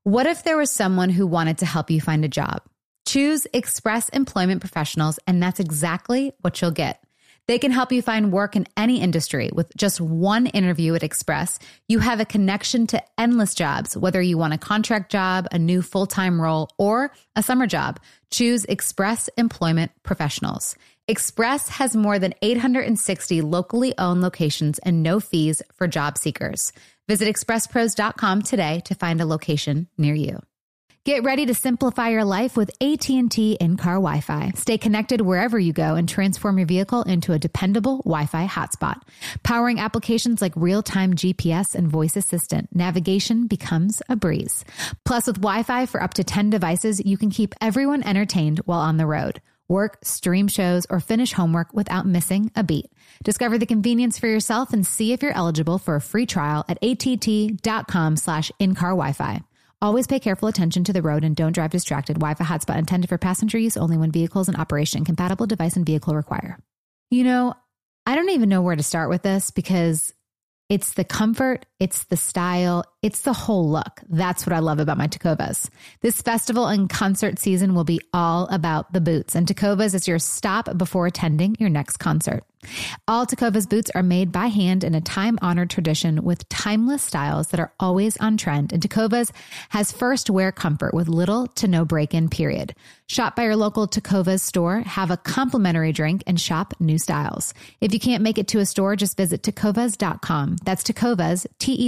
What if there was someone who wanted to help you find a job? Choose Express Employment Professionals, and that's exactly what you'll get. They can help you find work in any industry. With just one interview at Express, you have a connection to endless jobs, whether you want a contract job, a new full-time role, or a summer job. Choose Express Employment Professionals. Express has more than 860 locally owned locations and no fees for job seekers. Visit expresspros.com today to find a location near you. Get ready to simplify your life with AT&T in-car Wi-Fi. Stay connected wherever you go and transform your vehicle into a dependable Wi-Fi hotspot. Powering applications like real-time GPS and voice assistant, navigation becomes a breeze. Plus, with Wi-Fi for up to 10 devices, you can keep everyone entertained while on the road. Work, stream shows, or finish homework without missing a beat. Discover the convenience for yourself and see if you're eligible for a free trial at att.com/in-car Wi-Fi. Always pay careful attention to the road and don't drive distracted. Wi-Fi hotspot intended for passenger use only when vehicles in operation. Compatible device and vehicle require. You know, I don't even know where to start with this because it's the comfort, it's the style, it's the whole look. That's what I love about my Tecovas. This festival and concert season will be all about the boots, and Tecovas is your stop before attending your next concert. All Tecovas boots are made by hand in a time-honored tradition with timeless styles that are always on trend. And Tecovas has first wear comfort with little to no break-in period. Shop by your local Tecovas store, have a complimentary drink, and shop new styles. If you can't make it to a store, just visit tecovas.com. That's Tecovas,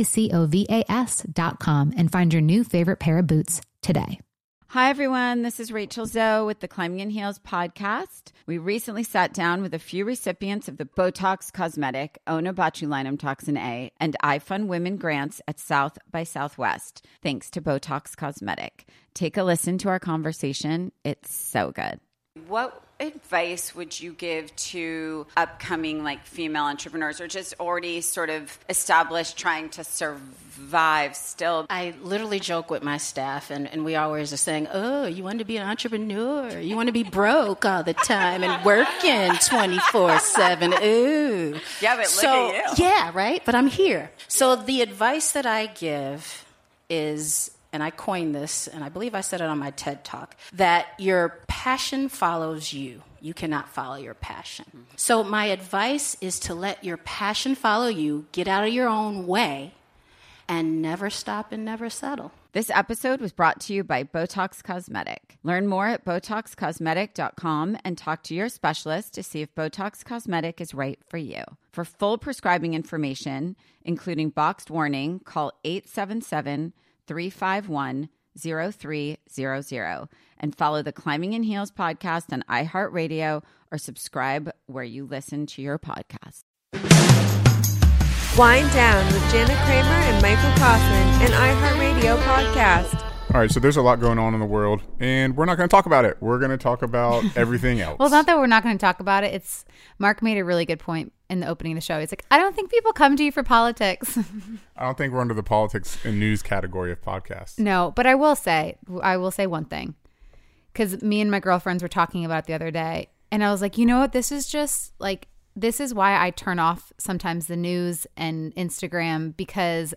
Tecovas.com, and find your new favorite pair of boots today. Hi, everyone. This is Rachel Zoe with the Climbing in Heels podcast. We recently sat down with a few recipients of the Botox Cosmetic, Onabotulinum Toxin A, and iFund Women grants at South by Southwest, thanks to Botox Cosmetic. Take a listen to our conversation. It's so good. What advice would you give to upcoming female entrepreneurs or just already sort of established trying to survive still? I literally joke with my staff and we always are saying, oh, you want to be an entrepreneur? You want to be broke all the time and working 24/7. Ooh. Yeah, but look at you. Yeah, right? But I'm here. So the advice that I give is, and I coined this, and I believe I said it on my TED Talk, that your passion follows you. You cannot follow your passion. Mm-hmm. So my advice is to let your passion follow you, get out of your own way, and never stop and never settle. This episode was brought to you by Botox Cosmetic. Learn more at BotoxCosmetic.com and talk to your specialist to see if Botox Cosmetic is right for you. For full prescribing information, including boxed warning, call 877-351-0300 and follow the Climbing in Heels podcast on iHeartRadio or subscribe where you listen to your podcast. Wind Down with Jana Kramer and Michael Kaufman, an iHeartRadio podcast. All right, so there's a lot going on in the world, and we're not going to talk about it. We're going to talk about everything else. Well, not that we're not going to talk about it. It's Mark made a really good point in the opening of the show. He's like, I don't think people come to you for politics. I don't think we're under the politics and news category of podcasts. No, but I will say one thing. Because me and my girlfriends were talking about it the other day, and I was like, you know what? This is just this is why I turn off sometimes the news and Instagram, because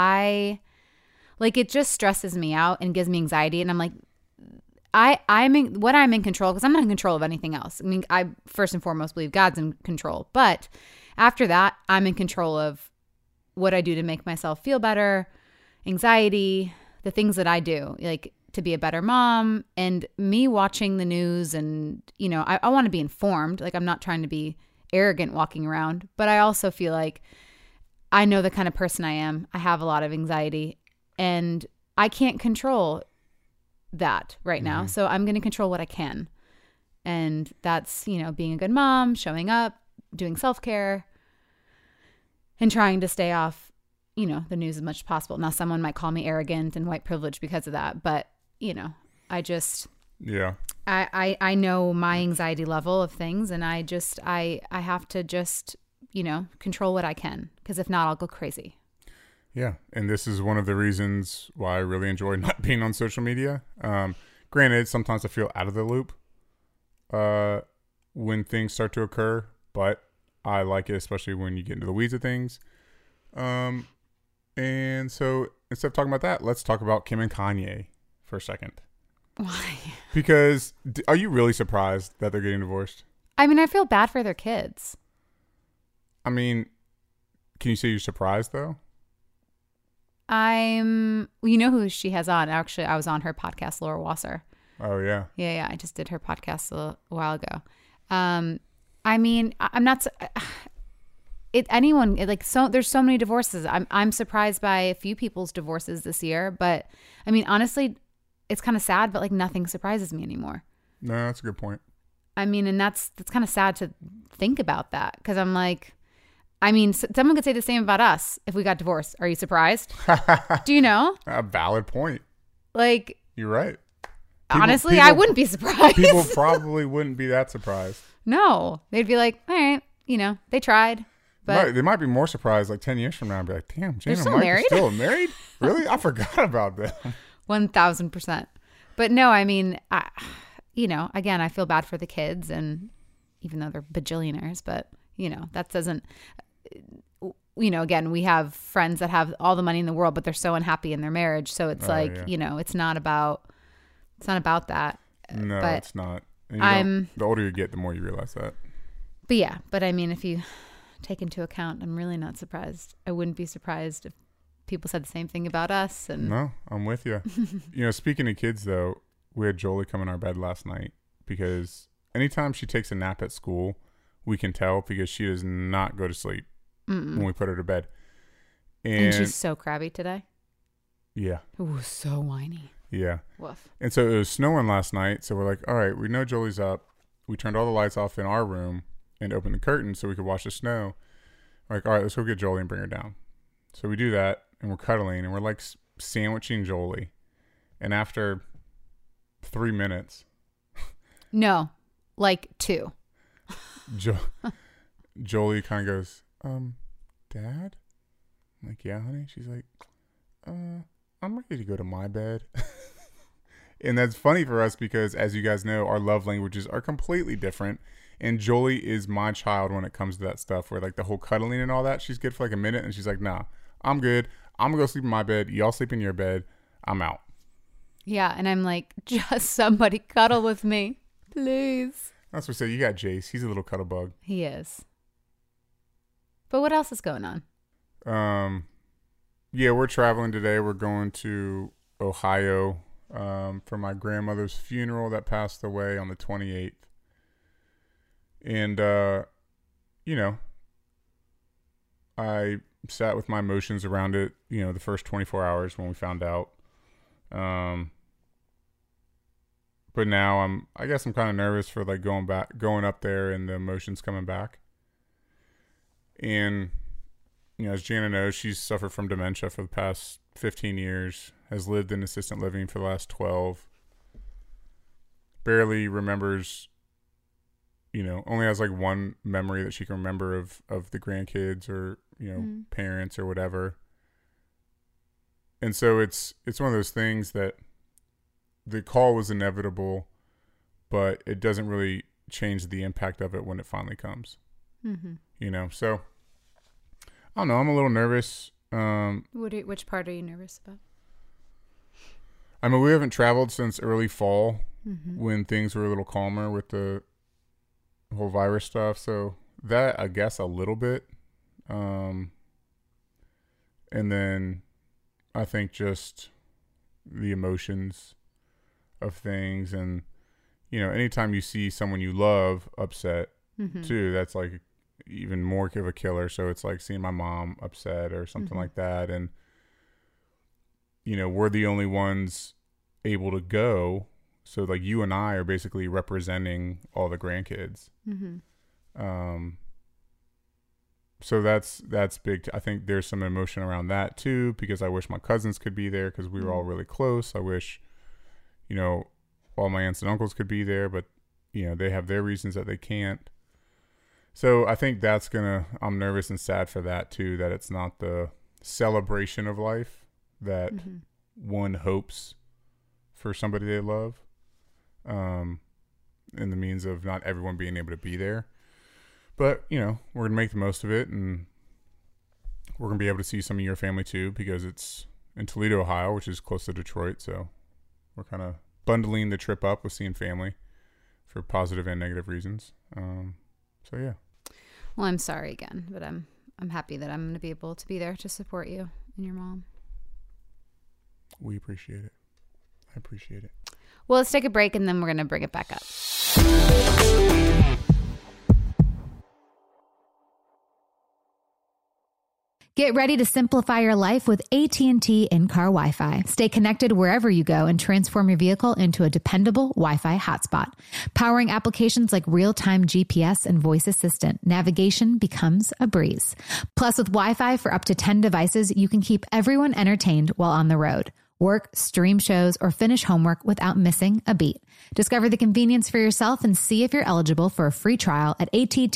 it just stresses me out and gives me anxiety. And I'm like, I'm in control, because I'm not in control of anything else. I mean, I first and foremost believe God's in control. But after that, I'm in control of what I do to make myself feel better, anxiety, the things that I do, to be a better mom, and me watching the news. And, I want to be informed. I'm not trying to be arrogant walking around, but I also feel like I know the kind of person I am. I have a lot of anxiety, and I can't control that right now. So I'm going to control what I can. And that's, being a good mom, showing up, doing self-care, and trying to stay off, the news as much as possible. Now, someone might call me arrogant and white privilege because of that, but, I just... Yeah. I know my anxiety level of things, and I have to just, control what I can, because if not, I'll go crazy. Yeah. And this is one of the reasons why I really enjoy not being on social media. Granted, sometimes I feel out of the loop when things start to occur, but I like it, especially when you get into the weeds of things. And so instead of talking about that, let's talk about Kim and Kanye for a second. Why? Because are you really surprised that they're getting divorced? I mean, I feel bad for their kids. I mean, can you say you're surprised though? You know who she has on? Actually, I was on her podcast, Laura Wasser. Oh yeah. Yeah. I just did her podcast a while ago. I mean, I'm not. There's so many divorces. I'm surprised by a few people's divorces this year, but I mean, honestly, it's kind of sad, but like nothing surprises me anymore. No, that's a good point. I mean, and that's kind of sad to think about that, because I'm like, I mean, someone could say the same about us if we got divorced. Are you surprised? Do you know? A valid point. Like, you're right. Honestly, I wouldn't be surprised. People probably wouldn't be that surprised. No, they'd be like, all right, they tried. But they might be more surprised like 10 years from now and be like, damn, Jane and still Mike married? are still married? Really? I forgot about that. 1,000%. But no, I mean, again, I feel bad for the kids, and even though they're bajillionaires, but, that doesn't, again, we have friends that have all the money in the world, but they're so unhappy in their marriage. So it's it's not about that. No, but it's not. And the older you get, the more you realize that. But yeah, I mean, if you take into account, I'm really not surprised. I wouldn't be surprised if people said the same thing about us. And no, I'm with you. Speaking of kids though, we had Jolie come in our bed last night because anytime she takes a nap at school, we can tell because she does not go to sleep when we put her to bed. And she's so crabby today. Yeah. Ooh, so whiny. Yeah. Woof. And so it was snowing last night. So we're like, all right, we know Jolie's up. We turned all the lights off in our room and opened the curtain so we could watch the snow. We're like, all right, let's go get Jolie and bring her down. So we do that, and we're cuddling, and we're like sandwiching Jolie. And after 3 minutes. No, like 2. Jolie kind of goes, Dad? I'm like, yeah, honey. She's like, I'm ready to go to my bed. And that's funny for us because, as you guys know, our love languages are completely different. And Jolie is my child when it comes to that stuff, where like the whole cuddling and all that, she's good for like a minute, and she's like, nah, I'm good. I'm going to go sleep in my bed. Y'all sleep in your bed. I'm out. Yeah, and I'm like, just somebody cuddle with me, please. That's what I said. You got Jace. He's a little cuddle bug. He is. But what else is going on? Yeah, we're traveling today. We're going to Ohio for my grandmother's funeral that passed away on the 28th. And, I sat with my emotions around it, the first 24 hours when we found out. But now I guess I'm kind of nervous for like going up there and the emotions coming back. And, as Jana knows, she's suffered from dementia for the past 15 years, has lived in assisted living for the last 12, barely remembers, only has like one memory that she can remember of the grandkids or, parents or whatever. And so it's one of those things that the call was inevitable, but it doesn't really change the impact of it when it finally comes. Mm-hmm. So I don't know. I'm a little nervous. Which part are you nervous about? I mean, we haven't traveled since early fall when things were a little calmer with the whole virus stuff. So that, I guess, a little bit. And then I think just the emotions of things. And, anytime you see someone you love upset too, that's like even more of a killer. So it's like seeing my mom upset or something like that. And, we're the only ones able to go. So like you and I are basically representing all the grandkids. So that's big. I think there's some emotion around that too, because I wish my cousins could be there because we were all really close. I wish, all my aunts and uncles could be there, but they have their reasons that they can't. So I think I'm nervous and sad for that too, that it's not the celebration of life that one hopes for somebody they love, in the means of not everyone being able to be there. But, we're going to make the most of it, and we're going to be able to see some of your family too, because it's, in Toledo, Ohio, which is close to Detroit. So we're kind of bundling the trip up with seeing family for positive and negative reasons. So yeah. Well, I'm sorry again, but I'm happy that I'm going to be able to be there to support you and your mom. We appreciate it. I appreciate it. Well, let's take a break and then we're going to bring it back up. Get ready to simplify your life with AT&T in-car Wi-Fi. Stay connected wherever you go and transform your vehicle into a dependable Wi-Fi hotspot. Powering applications like real-time GPS and voice assistant, navigation becomes a breeze. Plus, with Wi-Fi for up to 10 devices, you can keep everyone entertained while on the road. Work, stream shows, or finish homework without missing a beat. Discover the convenience for yourself and see if you're eligible for a free trial at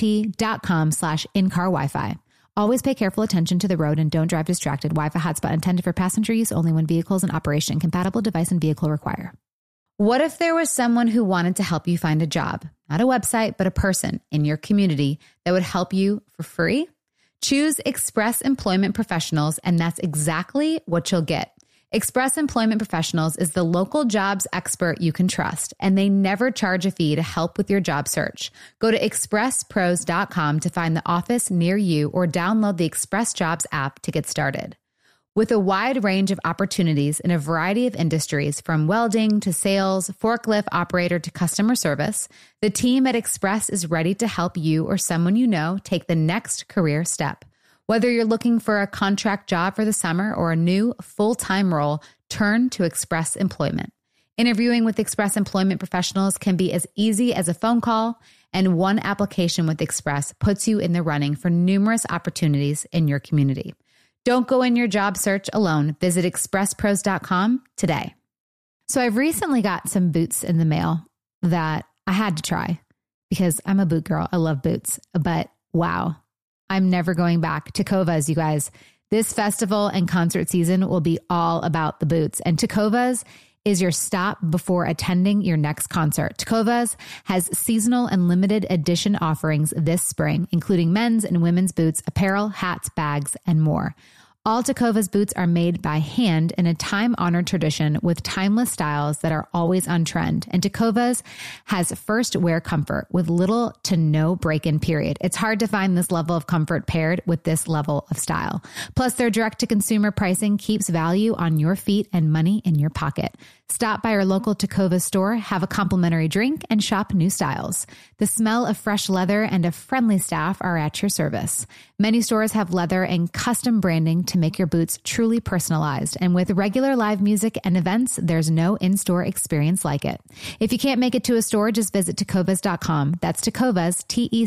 att.com/in-car Wi-Fi. Always pay careful attention to the road and don't drive distracted. Wi-Fi hotspot intended for passenger use only when vehicles in operation. Compatible device and vehicle require. What if there was someone who wanted to help you find a job? Not a website, but a person in your community that would help you for free? Choose Express Employment Professionals, and that's exactly what you'll get. Express Employment Professionals is the local jobs expert you can trust, and they never charge a fee to help with your job search. Go to expresspros.com to find the office near you or download the Express Jobs app to get started. With a wide range of opportunities in a variety of industries, from welding to sales, forklift operator to customer service, the team at Express is ready to help you or someone you know take the next career step. Whether you're looking for a contract job for the summer or a new full-time role, turn to Express Employment. Interviewing with Express Employment Professionals can be as easy as a phone call, and one application with Express puts you in the running for numerous opportunities in your community. Don't go in your job search alone. Visit expresspros.com today. So I've recently got some boots in the mail that I had to try because I'm a boot girl. I love boots, but wow. I'm never going back. Tecovas, you guys. This festival and concert season will be all about the boots. And Tecovas is your stop before attending your next concert. Tecovas has seasonal and limited edition offerings this spring, including men's and women's boots, apparel, hats, bags, and more. All Tecovas boots are made by hand in a time-honored tradition with timeless styles that are always on trend. And Tecovas has first wear comfort with little to no break-in period. It's hard to find this level of comfort paired with this level of style. Plus, their direct-to-consumer pricing keeps value on your feet and money in your pocket. Stop by our local Tecovas store, have a complimentary drink, and shop new styles. The smell of fresh leather and a friendly staff are at your service. Many stores have leather and custom branding to make your boots truly personalized. And with regular live music and events, there's no in-store experience like it. If you can't make it to a store, just visit tecovas.com. That's Tecovas,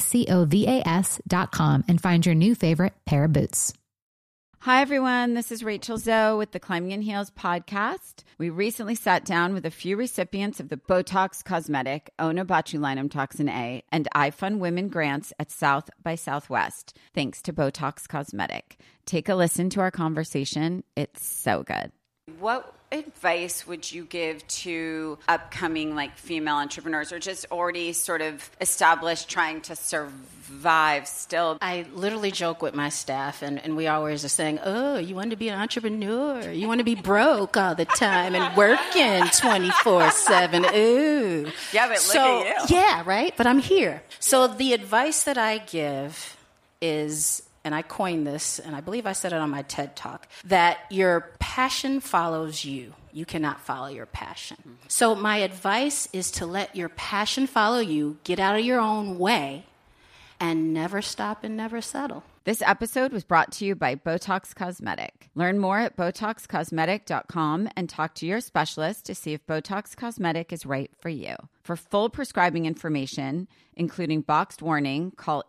Tecovas.com, and find your new favorite pair of boots. Hi, everyone. This is Rachel Zoe with the Climbing in Heels podcast. We recently sat down with a few recipients of the Botox Cosmetic, Onabotulinum Toxin A, and iFund Women grants at South by Southwest, thanks to Botox Cosmetic. Take a listen to our conversation. It's so good. What advice would you give to upcoming female entrepreneurs or just already sort of established trying to survive still? I literally joke with my staff, and we always are saying, oh, you want to be an entrepreneur? You want to be broke all the time and working 24/7? Ooh. Yeah, but look at you. Yeah, right? But I'm here. So the advice that I give is, and I coined this, and I believe I said it on my TED Talk, that your passion follows you. You cannot follow your passion. Mm-hmm. So my advice is to let your passion follow you, get out of your own way, and never stop and never settle. This episode was brought to you by Botox Cosmetic. Learn more at BotoxCosmetic.com and talk to your specialist to see if Botox Cosmetic is right for you. For full prescribing information, including boxed warning, call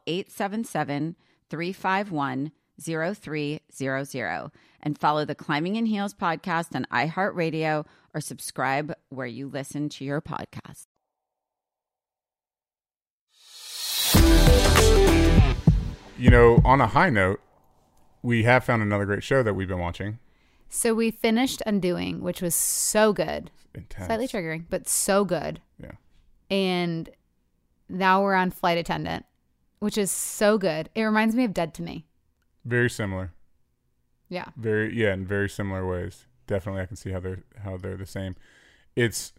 877-351-0300 and follow the Climbing in Heels podcast on iHeartRadio or subscribe where you listen to your podcast. You know, on a high note, we have found another great show that we've been watching. So we finished Undoing, which was so good. Intense. Slightly triggering, but so good. Yeah. And now we're on Flight Attendant, which is so good. It reminds me of Dead to Me. Very similar. Yeah. In very similar ways. definitely I can see how they're the same. It's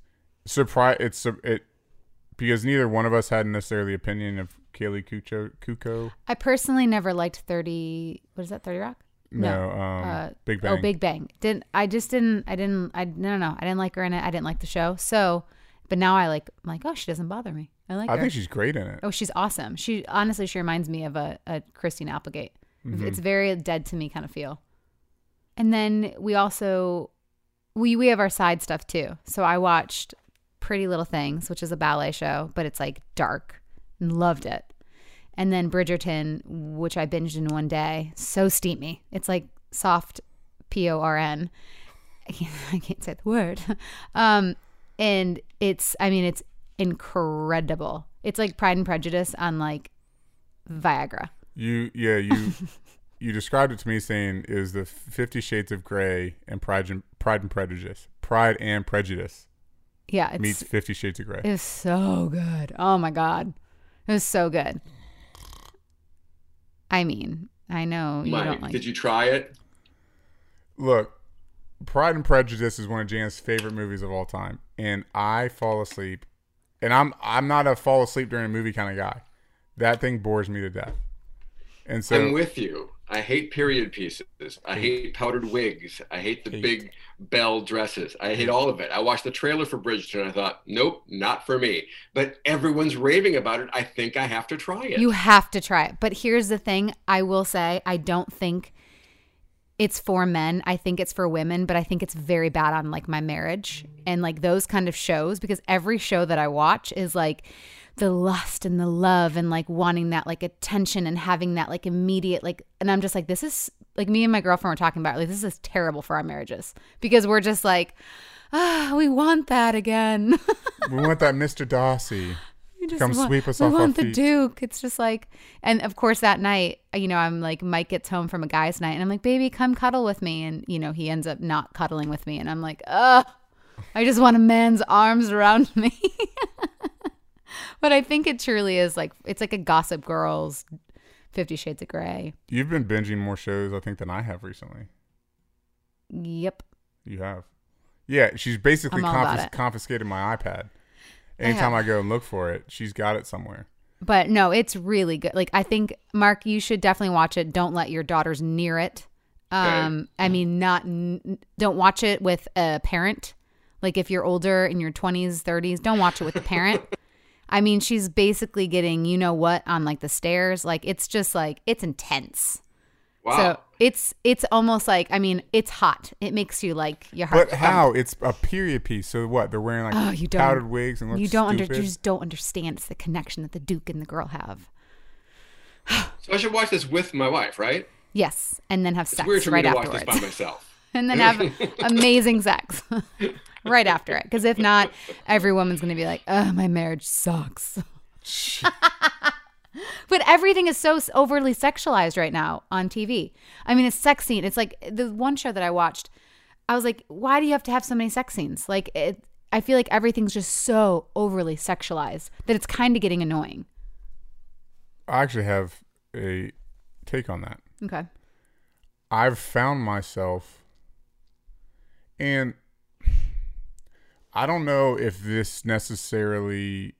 because neither one of us had necessarily opinion of Kaylee Kuko. I personally never liked 30. What is that? 30 Rock? No, Big Bang. Oh, Big Bang. I don't know. I didn't like her in it. I didn't like the show. So, but now I'm like, oh, she doesn't bother me. I like her. I think she's great in it. Oh, she's awesome. She reminds me of a Christine Applegate. Mm-hmm. It's very Dead to Me kind of feel. And then we also, we have our side stuff too. So I watched Pretty Little Things, which is a ballet show, but it's like dark, and loved it. And then Bridgerton, which I binged in one day. So steamy. It's like soft porn. I can't say the word. And it's incredible. It's like Pride and Prejudice on like Viagra. You described it to me saying it was the 50 Shades of Grey and Pride and Prejudice. Pride and Prejudice. Yeah, meets 50 Shades of Grey. It was so good. Oh my God. It was so good. I mean, I know you Mike, don't like. did you try it? Look, Pride and Prejudice is one of Jan's favorite movies of all time, and I fall asleep. And I'm not a fall asleep during a movie kind of guy. That thing bores me to death. And so I'm with you. I hate period pieces. I hate powdered wigs. I hate the big bell dresses. I hate all of it. I watched the trailer for Bridgerton and I thought, nope, not for me. But everyone's raving about it. I think I have to try it. You have to try it. But here's the thing. I will say, I don't think it's for men. I think it's for women, but I think it's very bad on like my marriage and like those kind of shows, because every show that I watch is like the lust and the love and like wanting that like attention and having that like immediate like, and I'm just like, this is like, me and my girlfriend were talking about, like, this is terrible for our marriages, because we're just like, we want that again. We want that Mr. Darcy. Come sweep us off our feet. We want the Duke. It's just like, and of course that night, you know, I'm like, Mike gets home from a guy's night and I'm like, baby, come cuddle with me. And, you know, he ends up not cuddling with me. And I'm like, I just want a man's arms around me. But I think it truly is like, it's like a Gossip Girls, 50 Shades of Grey. You've been binging more shows, I think, than I have recently. Yep. You have. Yeah, she's basically I'm all about it. confiscated my iPad. Anytime I go and look for it, she's got it somewhere. But no, it's really good. Like, I think, Mark, you should definitely watch it. Don't let your daughters near it. Okay. I mean, don't watch it with a parent. Like, if you're older, in your 20s, 30s, don't watch it with a parent. I mean, she's basically getting, you know what, on like the stairs. Like, it's just like, it's intense. Wow. So it's almost like, I mean, it's hot. It makes you like your heart. But how? It's a period piece. So what? They're wearing like powdered wigs and look stupid? You just don't understand. It's the connection that the Duke and the girl have. So I should watch this with my wife, right? Yes, and then have It's sex weird for right me to afterwards. watch this by myself. And then have amazing sex right after it. Because if not, every woman's going to be like, oh, my marriage sucks. But everything is so overly sexualized right now on TV. I mean, it's sex scene. It's like the one show that I watched, I was like, why do you have to have so many sex scenes? Like, I feel like everything's just so overly sexualized that it's kind of getting annoying. I actually have a take on that. Okay. I've found myself, and I don't know if this necessarily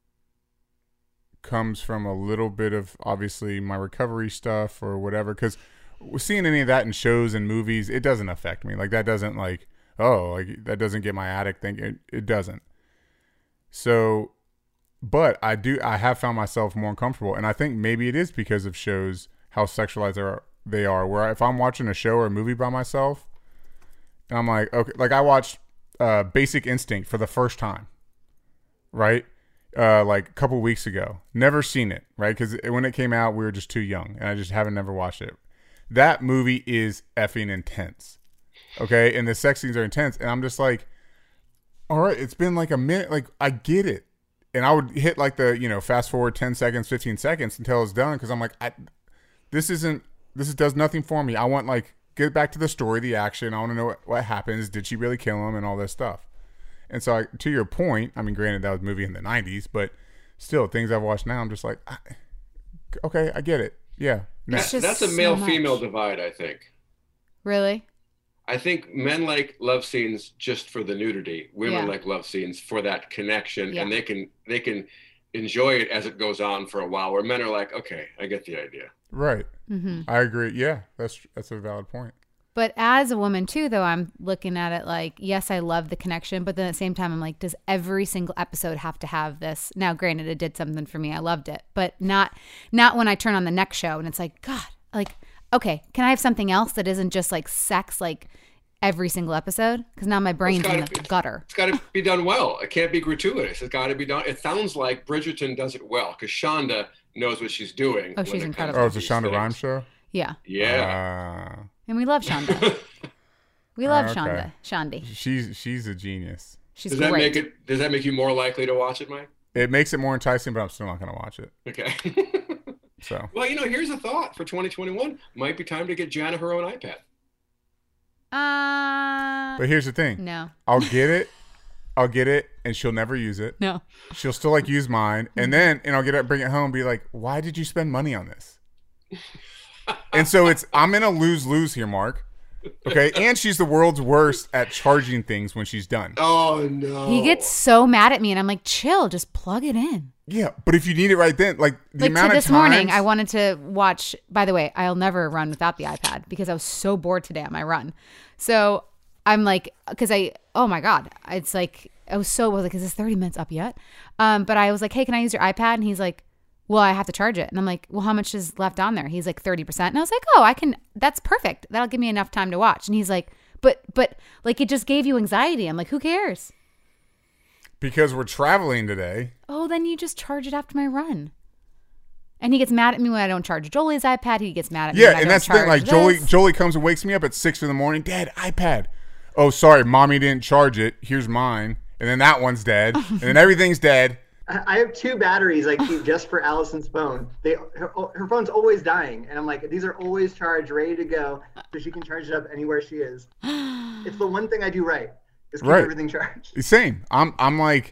comes from a little bit of obviously my recovery stuff or whatever, because seeing any of that in shows and movies, it doesn't affect me. Like, that doesn't like, like that doesn't get my addict thing. It doesn't. So, but I have found myself more uncomfortable, and I think maybe it is because of shows, how sexualized they are, where if I'm watching a show or a movie by myself and I'm like, okay, like I watched Basic Instinct for the first time, right? Like a couple weeks ago. Never seen it, right? Because when it came out, we were just too young, and I just haven't never watched it. That movie is effing intense, okay? And the sex scenes are intense, and I'm just like, all right, it's been like a minute. Like, I get it. And I would hit like the, fast forward 10 seconds, 15 seconds until it's done, because I'm like, this does nothing for me. I want, like, get back to the story, the action. I want to know what happens. Did she really kill him and all this stuff? And so, to your point, I mean, granted, that was a movie in the 90s, but still, things I've watched now, I'm just like, okay, I get it. Yeah. That's a male-female divide, I think. Really? I think men like love scenes just for the nudity. Women Yeah. like love scenes for that connection, Yeah. and they can enjoy it as it goes on for a while. Where men are like, okay, I get the idea. Right. Mm-hmm. I agree. Yeah, that's a valid point. But as a woman too, though, I'm looking at it like, yes, I love the connection, but then at the same time, I'm like, does every single episode have to have this? Now, granted, it did something for me. I loved it, but not when I turn on the next show and it's like, God, like, okay, can I have something else that isn't just like sex, like every single episode? Because now my brain's in the gutter. It's got to be done well. It can't be gratuitous. It's got to be done. It sounds like Bridgerton does it well because Shonda knows what she's doing. Oh, she's when it incredible. comes Oh, it's to a Shonda these Rhimes things. show? Yeah, Yeah. and we love Shonda. We love Okay. Shonda. Shondi. She's a genius. She's Does that great. does that make you more likely to watch it, Mike? It makes it more enticing, but I'm still not going to watch it. Okay. So Well, here's a thought for 2021. Might be time to get Jana her own iPad. but here's the thing. No. I'll get it, and she'll never use it. No. She'll still like use mine, and then I'll get it, bring it home, and be like, "Why did you spend money on this?" And so I'm in a lose here, Mark. Okay, and she's the world's worst at charging things when she's done. Oh no. He gets so mad at me, and I'm like, chill, just plug it in. Yeah, but if you need it right then, like the Like amount to of this morning, times- I wanted to watch. By the way, I'll never run without the iPad because I was so bored today on my run. So I'm like, because oh my God, it's like I was like, is this 30 minutes up yet? But I was like, hey, can I use your iPad? And he's like, well, I have to charge it. And I'm like, well, how much is left on there? He's like 30%. And I was like, oh, I can. That's perfect. That'll give me enough time to watch. And he's like, but like it just gave you anxiety. I'm like, who cares? because we're traveling today. Oh, then you just charge it after my run. And he gets mad at me when I don't charge Jolie's iPad. He gets mad at me when I Yeah, and don't that's the thing. charge Like this. Jolie comes and wakes me up at 6 a.m. Dad, iPad. Oh, sorry, mommy didn't charge it. Here's mine. And then that one's dead. And then everything's dead. I have 2 batteries I keep just for Allison's phone. Her phone's always dying, and I'm like, these are always charged, ready to go, so she can charge it up anywhere she is. It's the one thing I do right, is keep Right. everything charged. Same. I'm like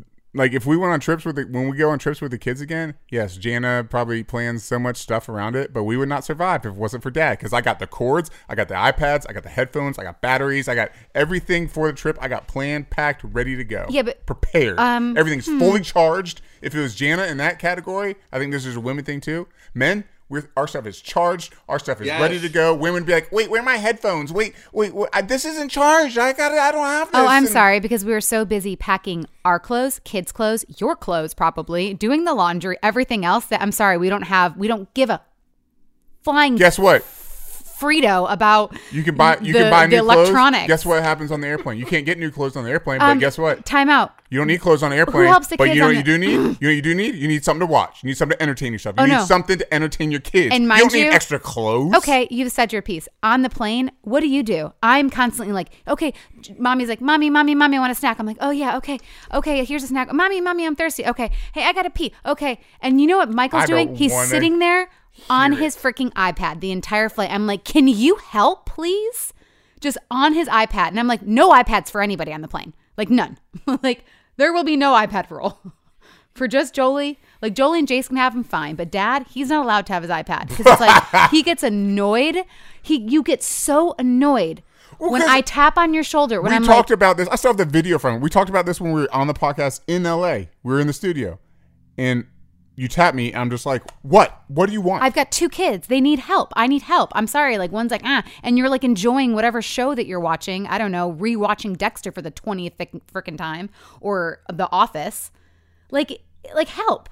if we went on trips when we go on trips with the kids again, yes, Jana probably plans so much stuff around it, but we would not survive if it wasn't for Dad, because I got the cords, I got the iPads, I got the headphones, I got batteries, I got everything for the trip. I got planned, packed, ready to go. Yeah, but prepared. Everything's fully charged. If it was Jana in that category, I think this is a women thing too. Men, our stuff is charged. Our stuff is Yes. ready to go. Women be like, wait, where are my headphones? Wait, this isn't charged. I don't have this. Oh, I'm And- sorry, because we were so busy packing our clothes, kids' clothes, your clothes probably, doing the laundry, everything else that I'm sorry, we don't give a flying Guess what? Frito about You can buy the new clothes. electronics. Guess what happens on the airplane? You can't get new clothes on the airplane, but guess what? Time out. You don't need clothes on the airplane. helps the but kids you know on what you do need? You know what you do need? You need something to watch. You need something to entertain yourself. You Oh, need no. something to entertain your kids. And you mind don't need you- extra clothes. Okay, you've said your piece. On the plane, what do? I'm constantly like, okay, mommy's like, mommy, I want a snack. I'm like, oh yeah, okay, here's a snack. Mommy, I'm thirsty. Okay, hey, I gotta pee. Okay, and you know what Michael's I don't doing? He's wanna sitting there on hear his freaking iPad the entire flight. I'm like, can you help, please? Just on his iPad. And I'm like, no iPads for anybody on the plane. Like, none. Like, there will be no iPad rule. For just Jolie. Like, Jolie and Jace can have him fine. But Dad, he's not allowed to have his iPad. Because it's like, he gets annoyed. You get so annoyed when 'cause I tap on your shoulder. When We I'm talked like, about this. I still have the video from it. We talked about this when we were on the podcast in LA. We were in the studio. And you tap me. I'm just like, what? What do you want? I've got 2 kids. They need help. I need help. I'm sorry. Like, one's like, and you're like enjoying whatever show that you're watching. I don't know, rewatching Dexter for the 20th freaking time, or The Office. Like help.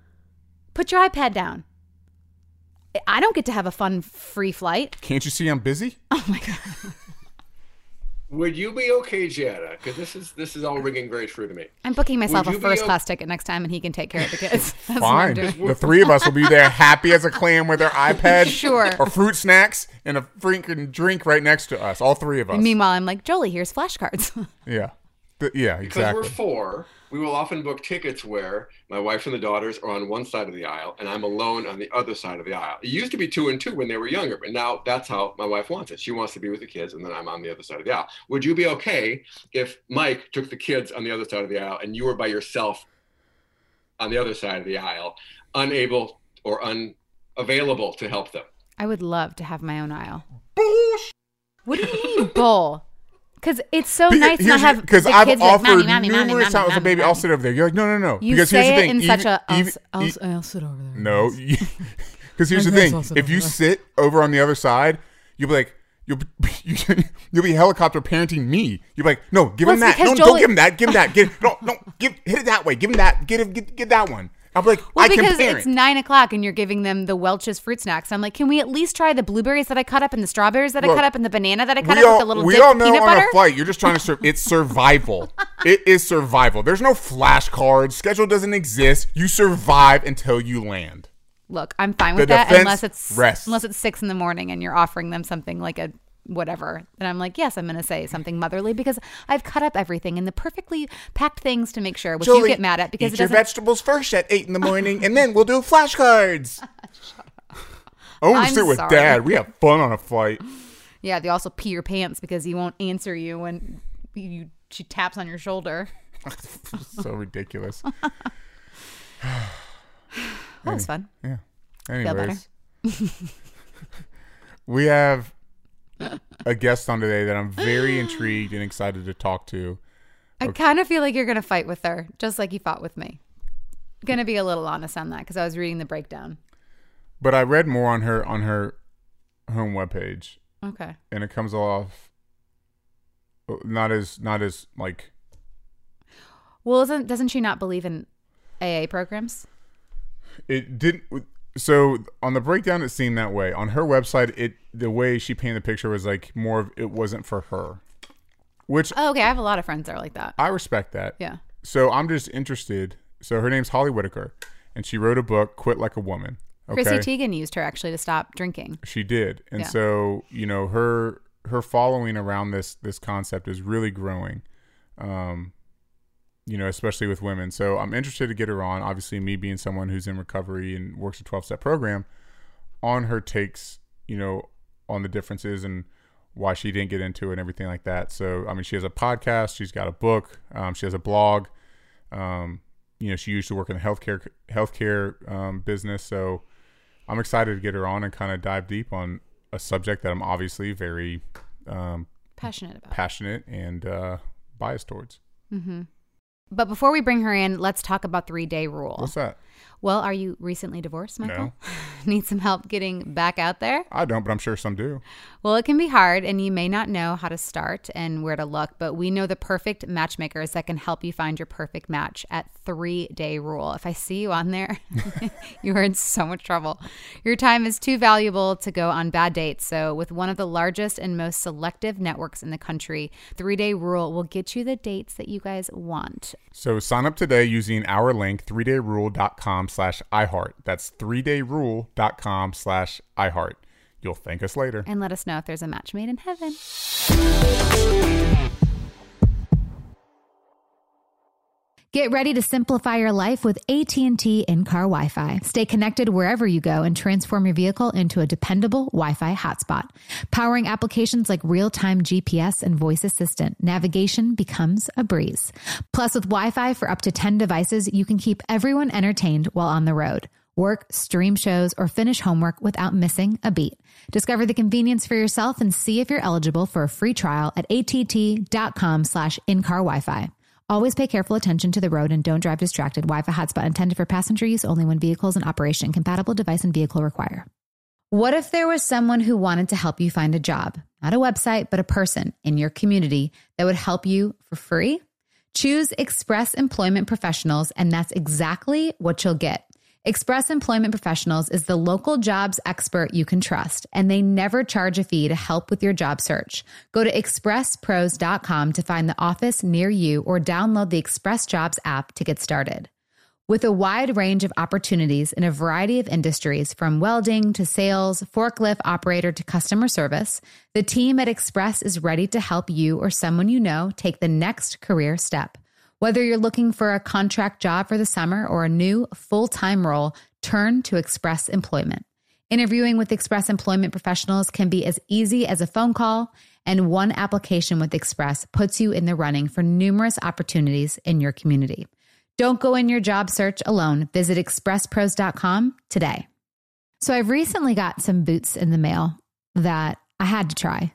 Put your iPad down. I don't get to have a fun free flight. Can't you see I'm busy? Oh my God. Would you be okay, Jana? Because this is all ringing very true to me. I'm booking myself Would a you be first class ticket next time and he can take care of the kids. That's what I'm Fine. doing. The 3 of us will be there happy as a clam with our iPads Sure. or fruit snacks and a freaking drink right next to us. All 3 of us. And meanwhile, I'm like, Jolie, here's flashcards. Yeah. Yeah, Because exactly. we're 4, we will often book tickets where my wife and the daughters are on one side of the aisle and I'm alone on the other side of the aisle. It used to be 2 and 2 when they were younger, but now that's how my wife wants it. She wants to be with the kids and then I'm on the other side of the aisle. Would you be okay if Mike took the kids on the other side of the aisle and you were by yourself on the other side of the aisle, unable or unavailable to help them? I would love to have my own aisle. What do you mean bull? Because it's so nice to have because the I've kids be like, offered "Mommy, mommy, numerous times, mommy, baby, mommy." I'll sit over there. You're like, no. You because say here's the it thing. in such a, even- I'll sit over there. No, because here's the thing. If you sit over on the other side, you'll be like, you'll be helicopter parenting me. You'll be like, no, give him that. No, don't give him that. Give him that. Hit it that way. Give him that. Get that one. I'll be like, I can because parent. it's 9:00 and you're giving them the Welch's fruit snacks. I'm like, can we at least try the blueberries that I cut up and the strawberries that I cut up and the banana that I cut up with the little We dipped all know peanut on butter? a flight, you're just trying to it's survival. It is survival. There's no flashcards. Schedule doesn't exist. You survive until you land. Look, I'm fine with that unless it's 6 a.m. and you're offering them something like a whatever. And I'm like, yes, I'm going to say something motherly because I've cut up everything in the perfectly packed things to make sure, which Julie, you get mad at because eat it your doesn't. vegetables first at 8 a.m, and then we'll do flashcards. I want to sit with sorry. Dad. We have fun on a flight. Yeah, they also pee your pants because he won't answer you when she taps on your shoulder. So ridiculous. That was fun. Yeah. Feel better. Anyways, we have a guest on today that I'm very intrigued and excited to talk to. I kind of feel like you're going to fight with her, just like you fought with me. Going to be a little honest on that because I was reading the breakdown. But I read more on her home webpage. Okay. And it comes off not as like. Well, doesn't she not believe in AA programs? It didn't. So on the breakdown, it seemed that way. On her website, the way she painted the picture was like more of it wasn't for her. Which okay, I have a lot of friends that are like that. I respect that. Yeah. So I'm just interested. So her name's Holly Whitaker, and she wrote a book, Quit Like a Woman. Okay? Chrissy Teigen used her actually to stop drinking. She did, and Yeah. so her following around this concept is really growing. Especially with women. So I'm interested to get her on. Obviously, me being someone who's in recovery and works a 12-step program, on her takes, on the differences and why she didn't get into it and everything like that. So, I mean, she has a podcast. She's got a book. She has a blog. She used to work in the healthcare business. So I'm excited to get her on and kind of dive deep on a subject that I'm obviously very passionate about. Passionate and biased towards. Mm-hmm. But before we bring her in, let's talk about 3-day rule. What's that? Well, are you recently divorced, Michael? No. Need some help getting back out there? I don't, but I'm sure some do. Well, it can be hard, and you may not know how to start and where to look, but we know the perfect matchmakers that can help you find your perfect match at 3-day rule. If I see you on there, you are in so much trouble. Your time is too valuable to go on bad dates, so with one of the largest and most selective networks in the country, 3-day rule will get you the dates that you guys want. So sign up today using our link, 3dayrule.com/iHeart. That's 3dayrule.com/iHeart. You'll thank us later. And let us know if there's a match made in heaven. Get ready to simplify your life with AT&T in-car Wi-Fi. Stay connected wherever you go and transform your vehicle into a dependable Wi-Fi hotspot. Powering applications like real-time GPS and voice assistant, navigation becomes a breeze. Plus, with Wi-Fi for up to 10 devices, you can keep everyone entertained while on the road. Work, stream shows, or finish homework without missing a beat. Discover the convenience for yourself and see if you're eligible for a free trial at att.com/in-car Wi-Fi. Always pay careful attention to the road and don't drive distracted. Wi-Fi hotspot intended for passenger use only when vehicles in operation. Compatible device and vehicle require. What if there was someone who wanted to help you find a job? Not a website, but a person in your community that would help you for free? Choose Express Employment Professionals, and that's exactly what you'll get. Express Employment Professionals is the local jobs expert you can trust, and they never charge a fee to help with your job search. Go to expresspros.com to find the office near you or download the Express Jobs app to get started. With a wide range of opportunities in a variety of industries, from welding to sales, forklift operator to customer service, the team at Express is ready to help you or someone you know take the next career step. Whether you're looking for a contract job for the summer or a new full-time role, turn to Express Employment. Interviewing with Express Employment Professionals can be as easy as a phone call, and one application with Express puts you in the running for numerous opportunities in your community. Don't go in your job search alone. Visit expresspros.com today. So I've recently got some boots in the mail that I had to try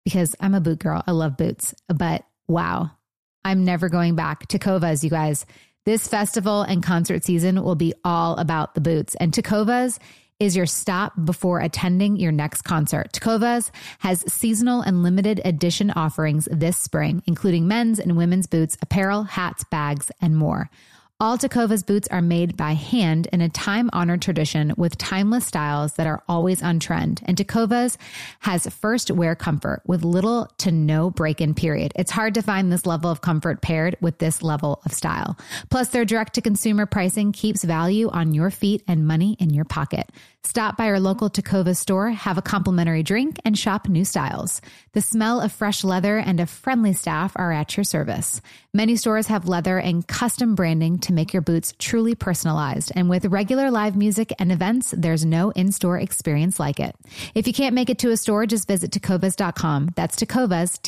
because I'm a boot girl. I love boots, but wow, I'm never going back. Tecovas, you guys. This festival and concert season will be all about the boots, and Tecovas is your stop before attending your next concert. Tecovas has seasonal and limited edition offerings this spring, including men's and women's boots, apparel, hats, bags, and more. All Tecovas boots are made by hand in a time-honored tradition with timeless styles that are always on trend. And Tecovas has first wear comfort with little to no break-in period. It's hard to find this level of comfort paired with this level of style. Plus, their direct-to-consumer pricing keeps value on your feet and money in your pocket. Stop by your local Tecovas store, have a complimentary drink, and shop new styles. The smell of fresh leather and a friendly staff are at your service. Many stores have leather and custom branding to make your boots truly personalized. And with regular live music and events, there's no in-store experience like it. If you can't make it to a store, just visit tecovas.com. That's Tecovas,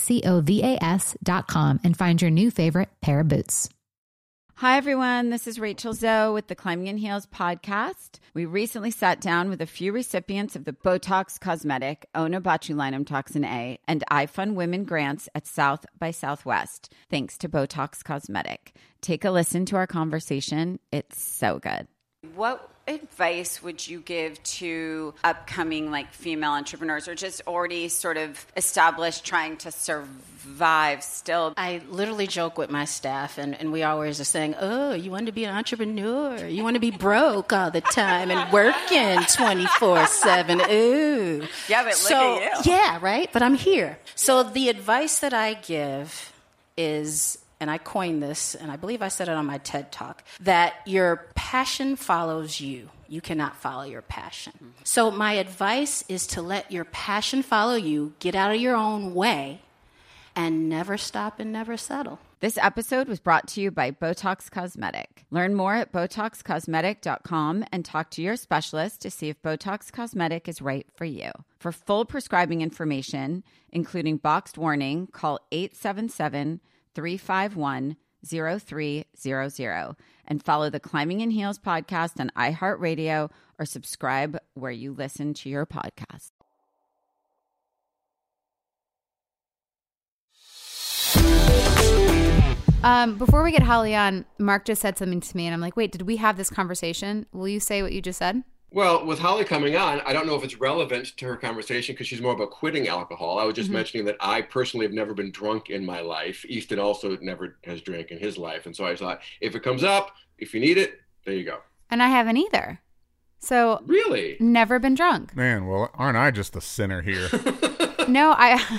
Tecovas.com, and find your new favorite pair of boots. Hi, everyone. This is Rachel Zoe with the Climbing in Heels podcast. We recently sat down with a few recipients of the Botox Cosmetic, Onabotulinum Toxin A, and iFund Women grants at South by Southwest, thanks to Botox Cosmetic. Take a listen to our conversation. It's so good. What advice would you give to upcoming female entrepreneurs or just already sort of established trying to survive still? I literally joke with my staff, and we always are saying, oh, you want to be an entrepreneur? You want to be broke all the time and working 24/7? Ooh. Yeah, but look at you. Yeah, right? But I'm here. So the advice that I give is, and I coined this, and I believe I said it on my TED Talk, that your passion follows you. You cannot follow your passion. Mm-hmm. So my advice is to let your passion follow you, get out of your own way, and never stop and never settle. This episode was brought to you by Botox Cosmetic. Learn more at BotoxCosmetic.com and talk to your specialist to see if Botox Cosmetic is right for you. For full prescribing information, including boxed warning, call 877-351-0300 and follow the Climbing in Heels podcast on iHeartRadio or subscribe where you listen to your podcast. Before we get Holly on, Mark just said something to me and I'm like, wait, did we have this conversation? Will you say what you just said? Well, with Holly coming on, I don't know if it's relevant to her conversation because she's more about quitting alcohol. I was just mentioning that I personally have never been drunk in my life. Easton also never has drank in his life. And so I thought, if it comes up, if you need it, there you go. And I haven't either. So really? Never been drunk. Man, well, aren't I just the sinner here? No,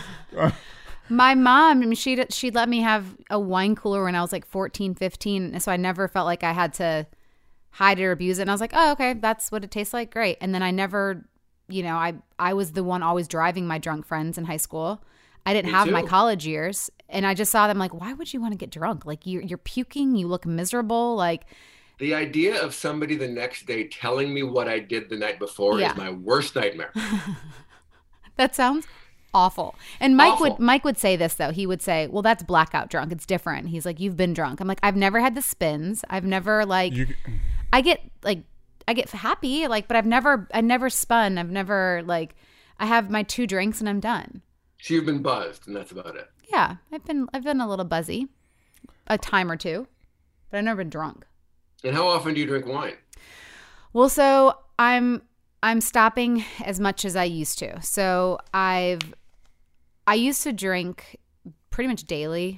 my mom, she'd let me have a wine cooler when I was like 14, 15. So I never felt like I had to hide it or abuse it. And I was like, oh, okay, that's what it tastes like. Great. And then I never, I was the one always driving my drunk friends in high school. I didn't have my college years. And I just saw them like, why would you want to get drunk? Like you're puking, you look miserable. Like the idea of somebody the next day telling me what I did the night before is my worst nightmare. That sounds awful. And Mike would say this though. He would say, well, that's blackout drunk. It's different. He's like, you've been drunk. I'm like, I've never had the spins. I've never I get happy, but I never spun. I've never I have my 2 drinks and I'm done. So you've been buzzed and that's about it. Yeah. I've been a little buzzy a time or two, but I've never been drunk. And how often do you drink wine? Well, so I'm stopping as much as I used to. So I used to drink pretty much daily.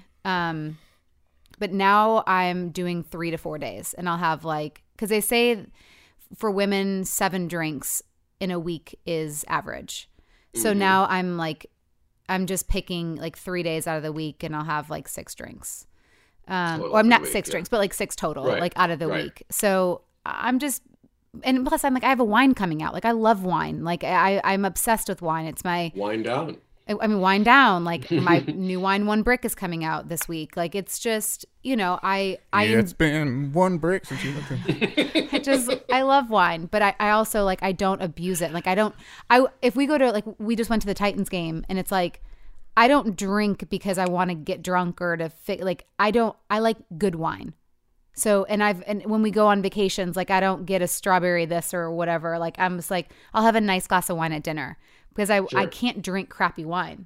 But now I'm doing 3 to 4 days and I'll have because they say for women, 7 drinks in a week is average. So now I'm just picking 3 days out of the week and I'll have 6 drinks. Well, I'm not 6 drinks, but 6 total, out of the week. So I'm just, and plus I'm I have a wine coming out. I love wine. I'm obsessed with wine. It's my wine down. I mean, wine down. My new wine, 1 brick is coming out this week. It's just, it's been 1 brick since you looked at I love wine, but I also I don't abuse it. If we go to we just went to the Titans game and it's I don't drink because I want to get drunk or to I like good wine. So, and when we go on vacations, I don't get a strawberry this or whatever. I'm just I'll have a nice glass of wine at dinner because I can't drink crappy wine.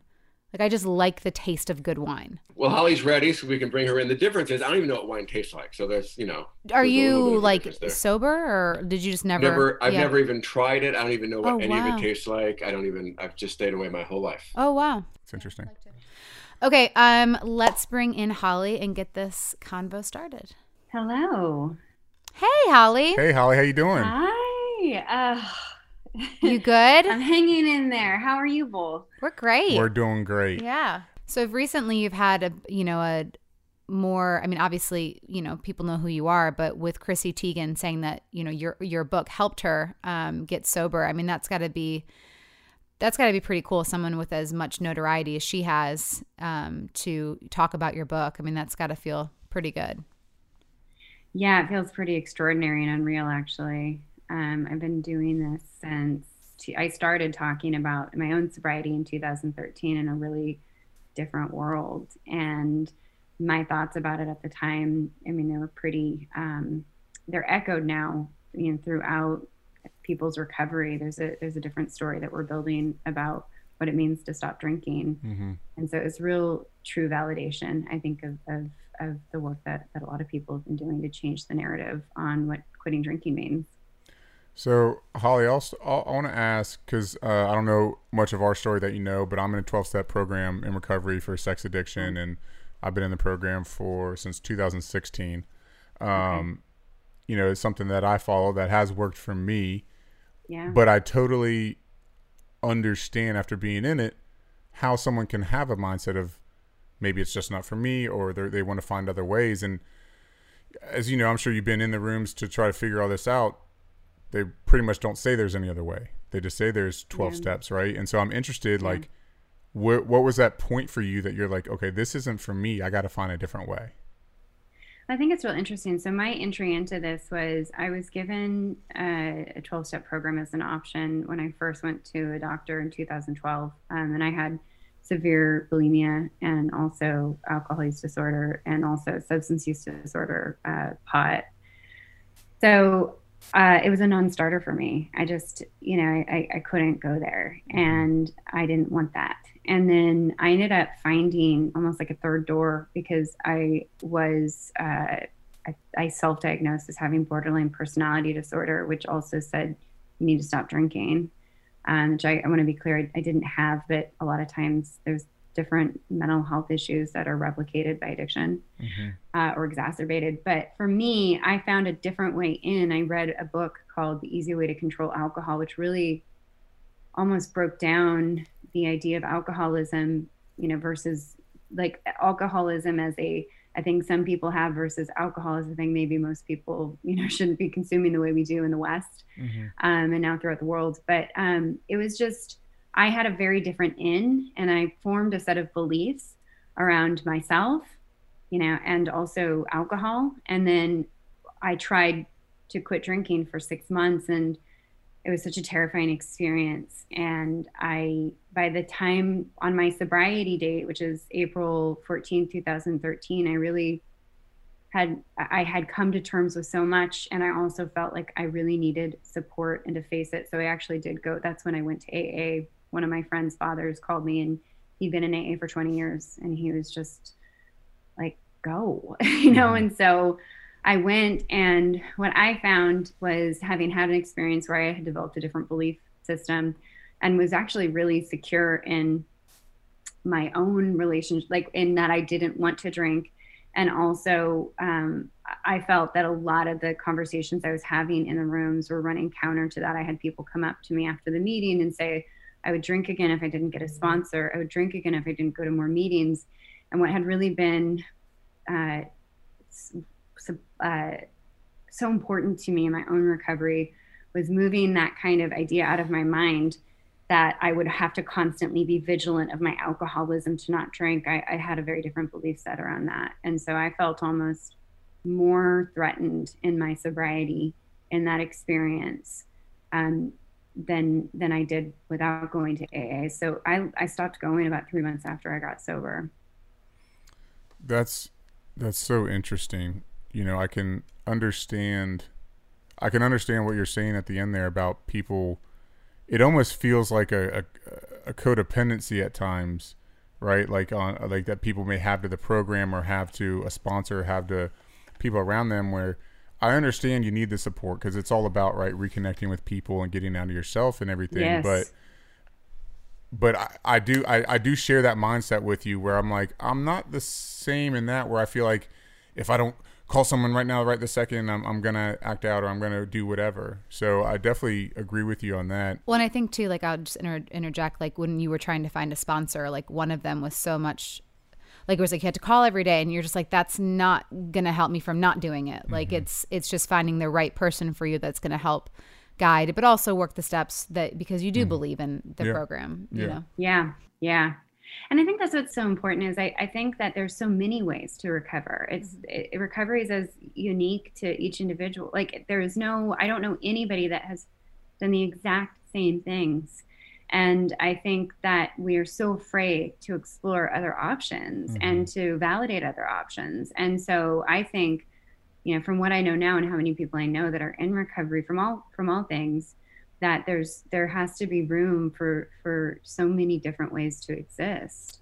Like, I just like the taste of good wine. Well, Holly's ready, so we can bring her in. The difference is I don't even know what wine tastes like. So there's, Are you like sober, or did you just never? I've never even tried it. I don't even know what any of it tastes like. I've just stayed away my whole life. Oh, wow. It's interesting. Okay, let's bring in Holly and get this convo started. Hello. Hey, Holly. Hey, Holly, how you doing? Hi. You good? I'm hanging in there. How are you both? We're great. We're doing great. Yeah. So recently you've had a more, I mean, obviously, people know who you are, but with Chrissy Teigen saying that, your book helped her get sober. I mean, that's got to be pretty cool. Someone with as much notoriety as she has to talk about your book. I mean, that's got to feel pretty good. Yeah, it feels pretty extraordinary and unreal, actually. I've been doing this since I started talking about my own sobriety in 2013 in a really different world. And my thoughts about it at the time, I mean, they were pretty, they're echoed now, throughout people's recovery. There's a different story that we're building about what it means to stop drinking. Mm-hmm. And so it's real true validation, I think, of the work that a lot of people have been doing to change the narrative on what quitting drinking means. So, Holly, I want to ask, because I don't know much of our story that you know, but I'm in a 12-step program in recovery for sex addiction, and I've been in the program since 2016. It's something that I follow that has worked for me. Yeah. But I totally understand after being in it how someone can have a mindset of maybe it's just not for me, or they want to find other ways. And as you know, I'm sure you've been in the rooms to try to figure all this out. They pretty much don't say there's any other way. They just say there's 12 steps, right? And so I'm interested, like, what was that point for you that you're like, okay, this isn't for me. I got to find a different way. I think it's real interesting. So my entry into this was I was given a 12-step program as an option when I first went to a doctor in 2012. And I had severe bulimia and also alcohol use disorder and also substance use disorder, pot. So it was a non-starter for me. I just, I couldn't go there, and I didn't want that. And then I ended up finding almost like a third door because I was, I self-diagnosed as having borderline personality disorder, which also said you need to stop drinking, which I want to be clear, I didn't have, but a lot of times there's different mental health issues that are replicated by addiction or exacerbated. But for me, I found a different way in. I read a book called The Easy Way to Control Alcohol, which really almost broke down the idea of alcoholism, versus like alcoholism as I think some people have, versus alcohol as a thing maybe most people, shouldn't be consuming the way we do in the West and now throughout the world. But it was just, I had a very different and I formed a set of beliefs around myself, and also alcohol. And then I tried to quit drinking for 6 months, and it was such a terrifying experience. And by the time on my sobriety date, which is April 14, 2013, I had come to terms with so much. And I also felt like I really needed support and to face it. So I actually did go. That's when I went to AA. One of my friend's fathers called me, and he'd been in AA for 20 years. And he was just like, go, And so I went, and what I found was, having had an experience where I had developed a different belief system and was actually really secure in my own relationship, like in that I didn't want to drink. And also I felt that a lot of the conversations I was having in the rooms were running counter to that. I had people come up to me after the meeting and say, I would drink again if I didn't get a sponsor. I would drink again if I didn't go to more meetings. And what had really been so important to me in my own recovery was moving that kind of idea out of my mind that I would have to constantly be vigilant of my alcoholism to not drink. I had a very different belief set around that. And so I felt almost more threatened in my sobriety in that experience than I did without going to AA. So I stopped going about 3 months after I got sober. That's so interesting. I can understand what you're saying at the end there about people. It almost feels like a codependency at times right? Like that people may have to the program or have to a sponsor, have to people around them, where I understand you need the support because it's all about, right, reconnecting with people and getting out of yourself and everything. Yes. But I do share that mindset with you, where I'm like, I'm not the same in that, where I feel like if I don't call someone right now, right this second, I'm going to act out or I'm going to do whatever. So I definitely agree with you on that. Well, and I think too, like I'll just interject, like when you were trying to find a sponsor, like one of them was so much, like it was like you had to call every day and you're just like, that's not going to help me from not doing it. Like it's just finding the right person for you that's going to help guide, but also work the steps that, because you do believe in the program, you know? Yeah. Yeah. And I think that's what's so important is I think that there's so many ways to recover. Recovery is as unique to each individual. Like I don't know anybody that has done the exact same things. And I think that we are so afraid to explore other options and to validate other options. And so I think, you know, from what I know now and how many people I know that are in recovery from all things, that there has to be room for so many different ways to exist.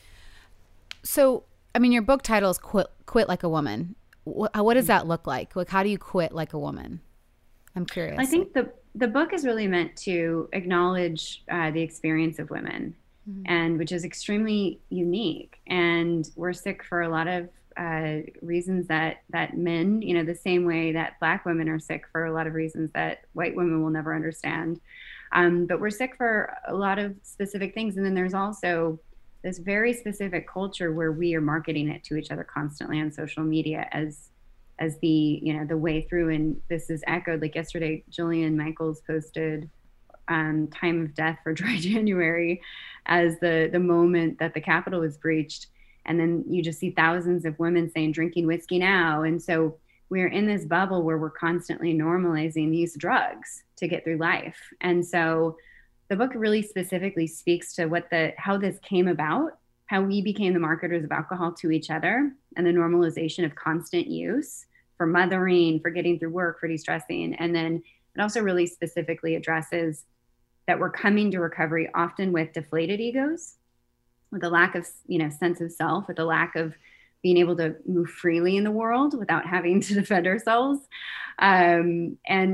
So, I mean, your book title is Quit Like a Woman. What does that look like? Like, how do you quit like a woman? I'm curious. I think the book is really meant to acknowledge the experience of women, and which is extremely unique. And we're sick for a lot of reasons that men, you know, the same way that Black women are sick for a lot of reasons that white women will never understand. But we're sick for a lot of specific things. And then there's also this very specific culture where we are marketing it to each other constantly on social media as the, you know, the way through. And this is echoed, like yesterday, Jillian Michaels posted time of death for Dry January as the moment that the Capitol was breached. And then you just see thousands of women saying, drinking whiskey now. And so we're in this bubble where we're constantly normalizing the use of drugs to get through life. And so the book really specifically speaks to how this came about, how we became the marketers of alcohol to each other, and the normalization of constant use for mothering, for getting through work, for de-stressing. And then it also really specifically addresses that we're coming to recovery often with deflated egos, with a lack of, you know, sense of self, with a lack of being able to move freely in the world without having to defend ourselves. And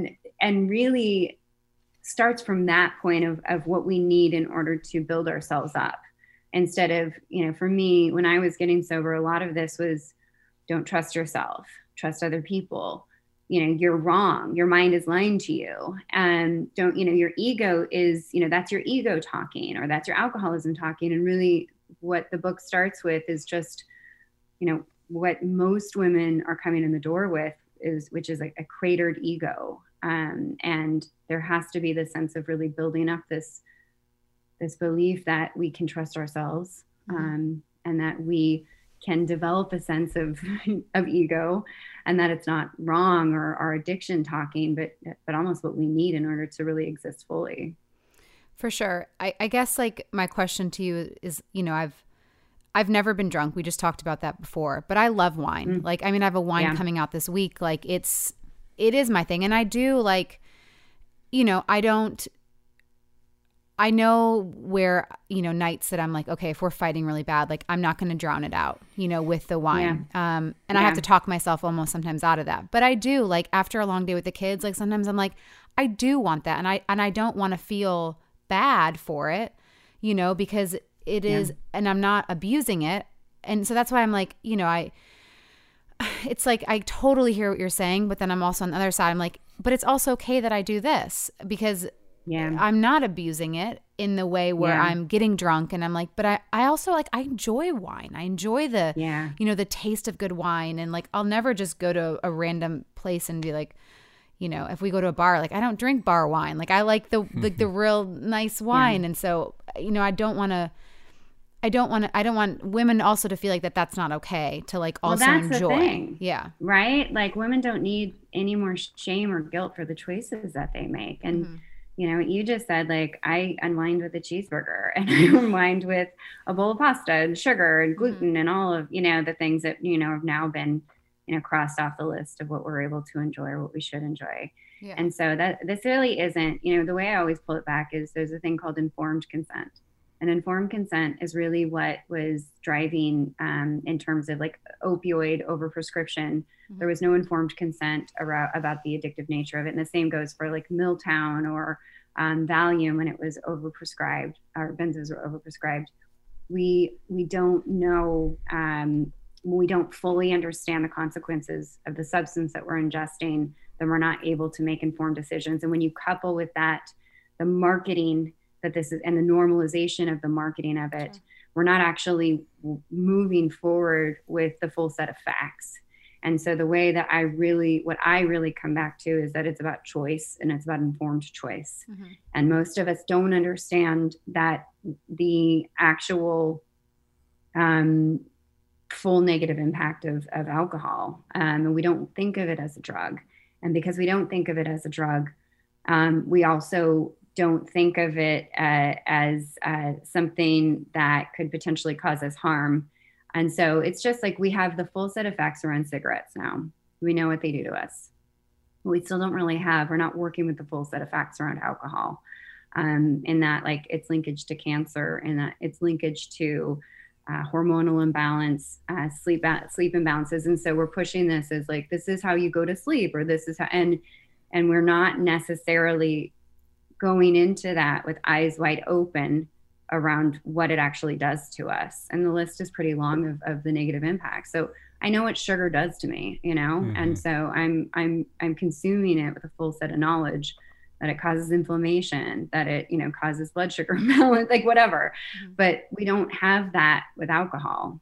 really starts from that point of what we need in order to build ourselves up. Instead of, you know, for me, when I was getting sober, a lot of this was don't trust yourself, trust other people. You know, you're wrong. Your mind is lying to you. And don't, you know, your ego is, you know, that's your ego talking, or that's your alcoholism talking. And really what the book starts with is just, you know, what most women are coming in the door with which is like a cratered ego. And there has to be this sense of really building up this belief that we can trust ourselves, and that we can develop a sense of ego, and that it's not wrong or our addiction talking, but almost what we need in order to really exist fully. For sure. I guess like my question to you is, you know, I've never been drunk. We just talked about that before, but I love wine. Like, I mean, I have a wine coming out this week. Like it is my thing. And I do like, you know, I know where, you know, nights that I'm like, okay, if we're fighting really bad, like I'm not going to drown it out, you know, with the wine. And I have to talk myself almost sometimes out of that. But I do, like after a long day with the kids, like sometimes I'm like, I do want that. And I don't want to feel bad for it, you know, because it is, and I'm not abusing it. And so that's why I'm like, you know, it's like, I totally hear what you're saying, but then I'm also on the other side. I'm like, but it's also okay that I do this because I'm not abusing it in the way where I'm getting drunk. And I'm like, but I also like, I enjoy wine. I enjoy the, you know, the taste of good wine. And like, I'll never just go to a random place and be like, you know, if we go to a bar, like I don't drink bar wine. Like I like the real nice wine. And so, you know, I don't want women also to feel like that's not okay to like also that's enjoy. The thing, yeah. Right. Like women don't need any more shame or guilt for the choices that they make. And, you know, you just said like, I unwind with a cheeseburger and I unwind with a bowl of pasta and sugar and gluten and all of, you know, the things that, you know, have now been, you know, crossed off the list of what we're able to enjoy or what we should enjoy. Yeah. And so that this really isn't, you know, the way I always pull it back is there's a thing called informed consent. And informed consent is really what was driving in terms of like opioid overprescription. There was no informed consent about the addictive nature of it. And the same goes for like Miltown or Valium when it was overprescribed, or benzos were overprescribed. We don't know, we don't fully understand the consequences of the substance that we're ingesting, then we're not able to make informed decisions. And when you couple with that, the marketing that this is, and the normalization of the marketing of it, we're not actually moving forward with the full set of facts. And so the way that what I really come back to is that it's about choice, and it's about informed choice. And most of us don't understand that the actual full negative impact of alcohol. And we don't think of it as a drug. And because we don't think of it as a drug, we also don't think of it as something that could potentially cause us harm. And so it's just like we have the full set of facts around cigarettes now. We know what they do to us. We still don't really we're not working with the full set of facts around alcohol, in that like its linkage to cancer, and that its linkage to hormonal imbalance, sleep imbalances. And so we're pushing this as like, this is how you go to sleep, or this is how, and we're not necessarily going into that with eyes wide open around what it actually does to us. And the list is pretty long of the negative impacts. So I know what sugar does to me, and so I'm consuming it with a full set of knowledge that it causes inflammation, that it, causes blood sugar imbalance, like whatever. But we don't have that with alcohol.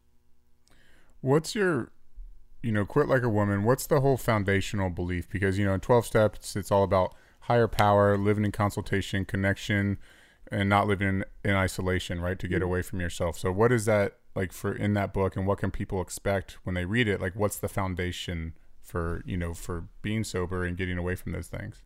What's your, Quit Like a Woman, what's the whole foundational belief? Because, in 12 steps, it's all about higher power, living in consultation, connection, and not living in isolation, right? To get away from yourself. So what is that like for in that book, and what can people expect when they read it? Like, what's the foundation for, for being sober and getting away from those things?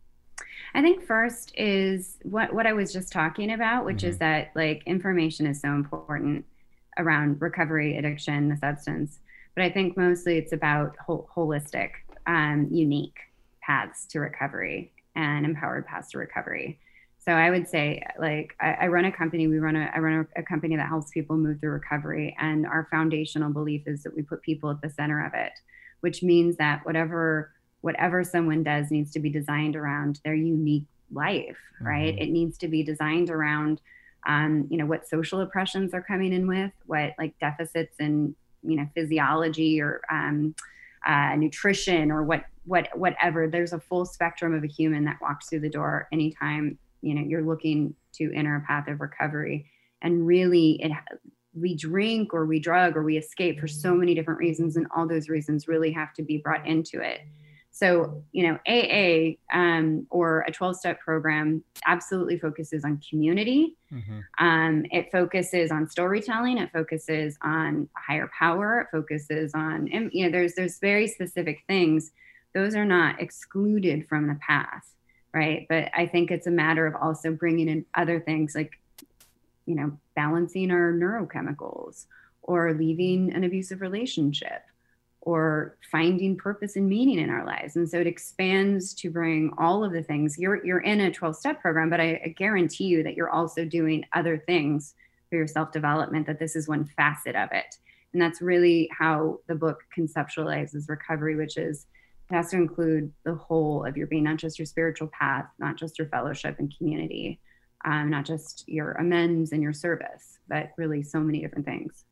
I think first is what I was just talking about, which is that like information is so important around recovery, addiction, the substance. But I think mostly it's about holistic, unique paths to recovery and empowered paths to recovery. So I would say, like, I run a company. I run a company that helps people move through recovery, and our foundational belief is that we put people at the center of it, which means that whatever someone does needs to be designed around their unique life, right? It needs to be designed around, what social oppressions are coming in with, what like deficits in, physiology or nutrition or whatever. There's a full spectrum of a human that walks through the door anytime you're looking to enter a path of recovery. And really we drink or we drug or we escape for so many different reasons, and all those reasons really have to be brought into it. So, AA or a 12-step program absolutely focuses on community. It focuses on storytelling. It focuses on higher power. It focuses on, there's very specific things. Those are not excluded from the path, right? But I think it's a matter of also bringing in other things like, balancing our neurochemicals, or leaving an abusive relationship, or finding purpose and meaning in our lives. And so it expands to bring all of the things. You're in a 12-step program, but I guarantee you that you're also doing other things for your self-development, that this is one facet of it. And that's really how the book conceptualizes recovery, which is it has to include the whole of your being, not just your spiritual path, not just your fellowship and community, not just your amends and your service, but really so many different things.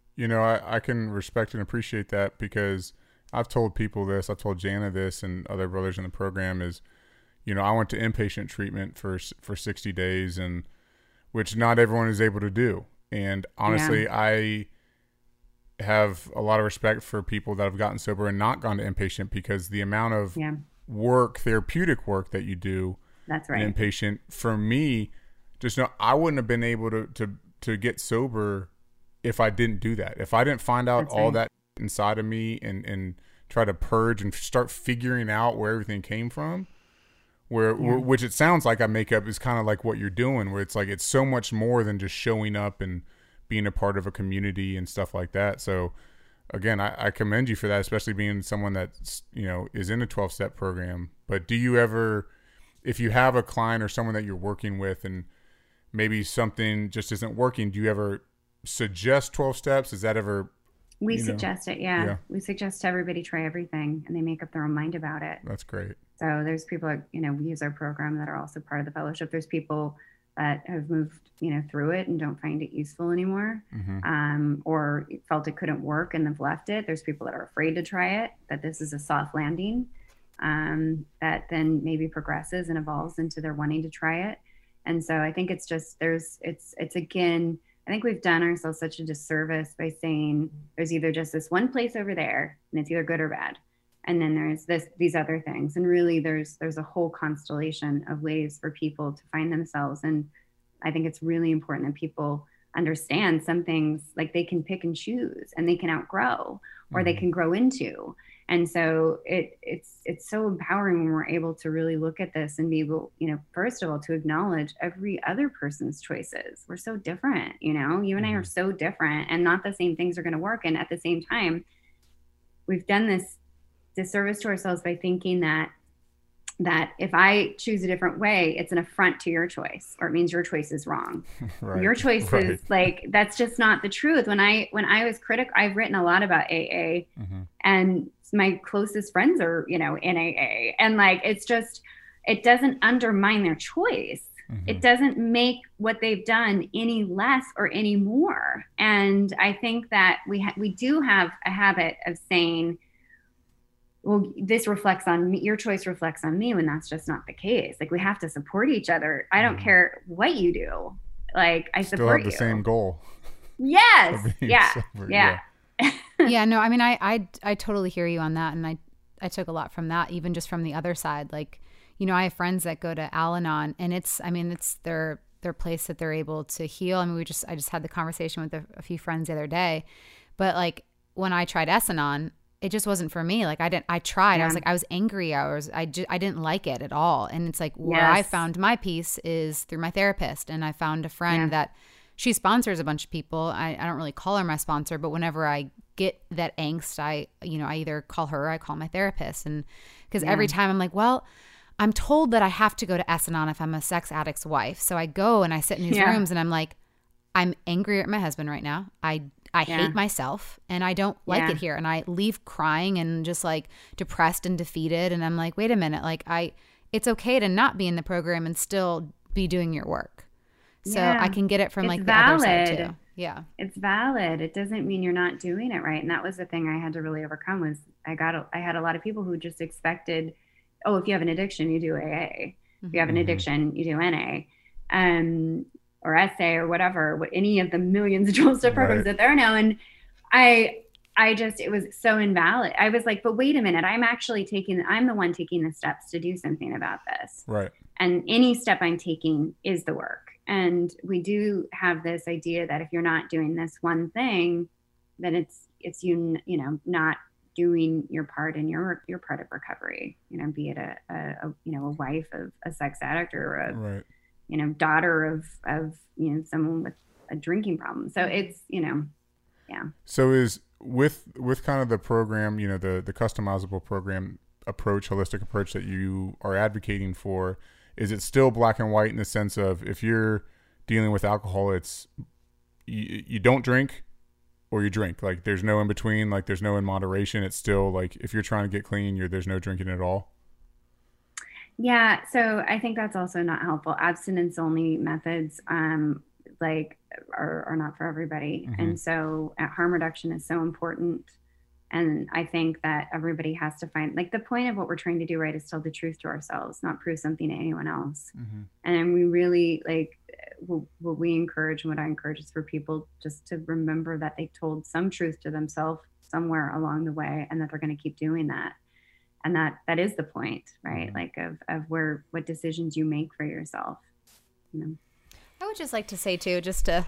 I can respect and appreciate that, because I've told people this, I've told Jana this and other brothers in the program is, I went to inpatient treatment for 60 days, and which not everyone is able to do. And honestly, I have a lot of respect for people that have gotten sober and not gone to inpatient, because the amount of work, therapeutic work that you do that's right. in inpatient, for me, just know I wouldn't have been able to get sober if I didn't do that. If I didn't find out all that inside of me and try to purge and start figuring out where everything came from, which it sounds like I make up is kind of like what you're doing, where it's like it's so much more than just showing up and being a part of a community and stuff like that. So again, I commend you for that, especially being someone that's, is in a 12-step program. But do you ever, if you have a client or someone that you're working with and maybe something just isn't working, do you ever suggest 12 steps? Is that ever... We suggest it, yeah. We suggest everybody try everything, and they make up their own mind about it. That's great. So there's people that, we use our program that are also part of the fellowship. There's people that have moved, through it and don't find it useful anymore, or felt it couldn't work and have left it. There's people that are afraid to try it, that this is a soft landing, that then maybe progresses and evolves into their wanting to try it. And so I think it's just, it's again, I think we've done ourselves such a disservice by saying there's either just this one place over there and it's either good or bad. And then there's these other things. And really there's a whole constellation of ways for people to find themselves. And I think it's really important that people understand some things, like they can pick and choose and they can outgrow or they can grow into. And so it's so empowering when we're able to really look at this and be able, first of all, to acknowledge every other person's choices. We're so different, you and I are so different, and not the same things are going to work. And at the same time, we've done this disservice to ourselves by thinking that if I choose a different way, it's an affront to your choice, or it means your choice is wrong. Right. Your choice is like, that's just not the truth. When I was critical, I've written a lot about AA, and my closest friends are, in AA, and like, it's just, it doesn't undermine their choice. It doesn't make what they've done any less or any more. And I think that we do have a habit of saying, well, this reflects on me, your choice reflects on me, when that's just not the case. Like, we have to support each other. I don't care what you do. Like, I support you. Still have the same goal. Yes. Yeah. Yeah, no, I mean, I totally hear you on that. And I took a lot from that, even just from the other side. Like, I have friends that go to Al-Anon, and it's their place that they're able to heal. I mean, I just had the conversation with a few friends the other day, but like, when I tried S-Anon, it just wasn't for me. Like, I tried. Yeah. I was like, I was angry. I didn't like it at all. And it's like, where I found my peace is through my therapist. And I found a friend that she sponsors a bunch of people. I don't really call her my sponsor, but whenever I get that angst, I either call her or I call my therapist. And because every time I'm like, well, I'm told that I have to go to S-Anon if I'm a sex addict's wife. So I go and I sit in these rooms and I'm like, I'm angry at my husband right now. I hate myself and I don't like it here. And I leave crying and just like depressed and defeated. And I'm like, wait a minute. Like, it's okay to not be in the program and still be doing your work. So I can get it from like the other side too. Yeah. It's valid. It doesn't mean you're not doing it right. And that was the thing I had to really overcome, was I had a lot of people who just expected, oh, if you have an addiction, you do AA. If you have an addiction, you do NA. Or SA or whatever, any of the millions of 12-step programs that there are now. And it was so invalid. I was like, but wait a minute, I'm the one taking the steps to do something about this. Right. And any step I'm taking is the work. And we do have this idea that if you're not doing this one thing, then it's you not doing your part in your part of recovery, be it a wife of a sex addict or a daughter of someone with a drinking problem. So it's, So is with kind of the program, the customizable program approach, holistic approach that you are advocating for, is it still black and white in the sense of, if you're dealing with alcohol, it's you don't drink or you drink? Like, there's no in between, like there's no in moderation. It's still like, if you're trying to get clean, there's no drinking at all. Yeah, so I think that's also not helpful. Abstinence only methods are not for everybody. And so harm reduction is so important. And I think that everybody has to find, like, the point of what we're trying to do, right, is tell the truth to ourselves, not prove something to anyone else. And we really, like, what we encourage and what I encourage is for people just to remember that they told some truth to themselves somewhere along the way, and that they're going to keep doing that. And that is the point, right? Like, of what decisions you make for yourself. I would just like to say too, just to,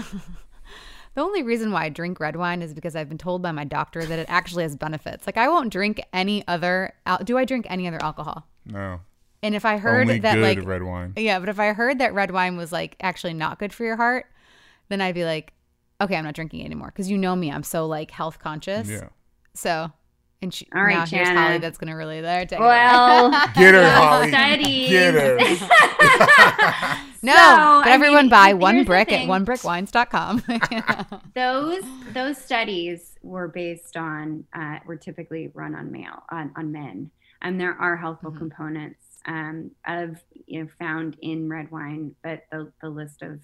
the only reason why I drink red wine is because I've been told by my doctor that it actually has benefits. Like, I won't drink any other, do I drink any other alcohol? No. And if I heard only that, good like, red wine. Yeah, but if I heard that red wine was like actually not good for your heart, then I'd be like, okay, I'm not drinking it anymore. Cause me, I'm so like health conscious. Yeah. So. And all right, now here's Shanna. Holly that's going to really there. Well, get her, Holly. Studies. Get her. No, but everyone buy one here's the brick at thing. onebbrickwines.com. Those studies were based on were typically run on men, and there are healthful components of found in red wine, but the list of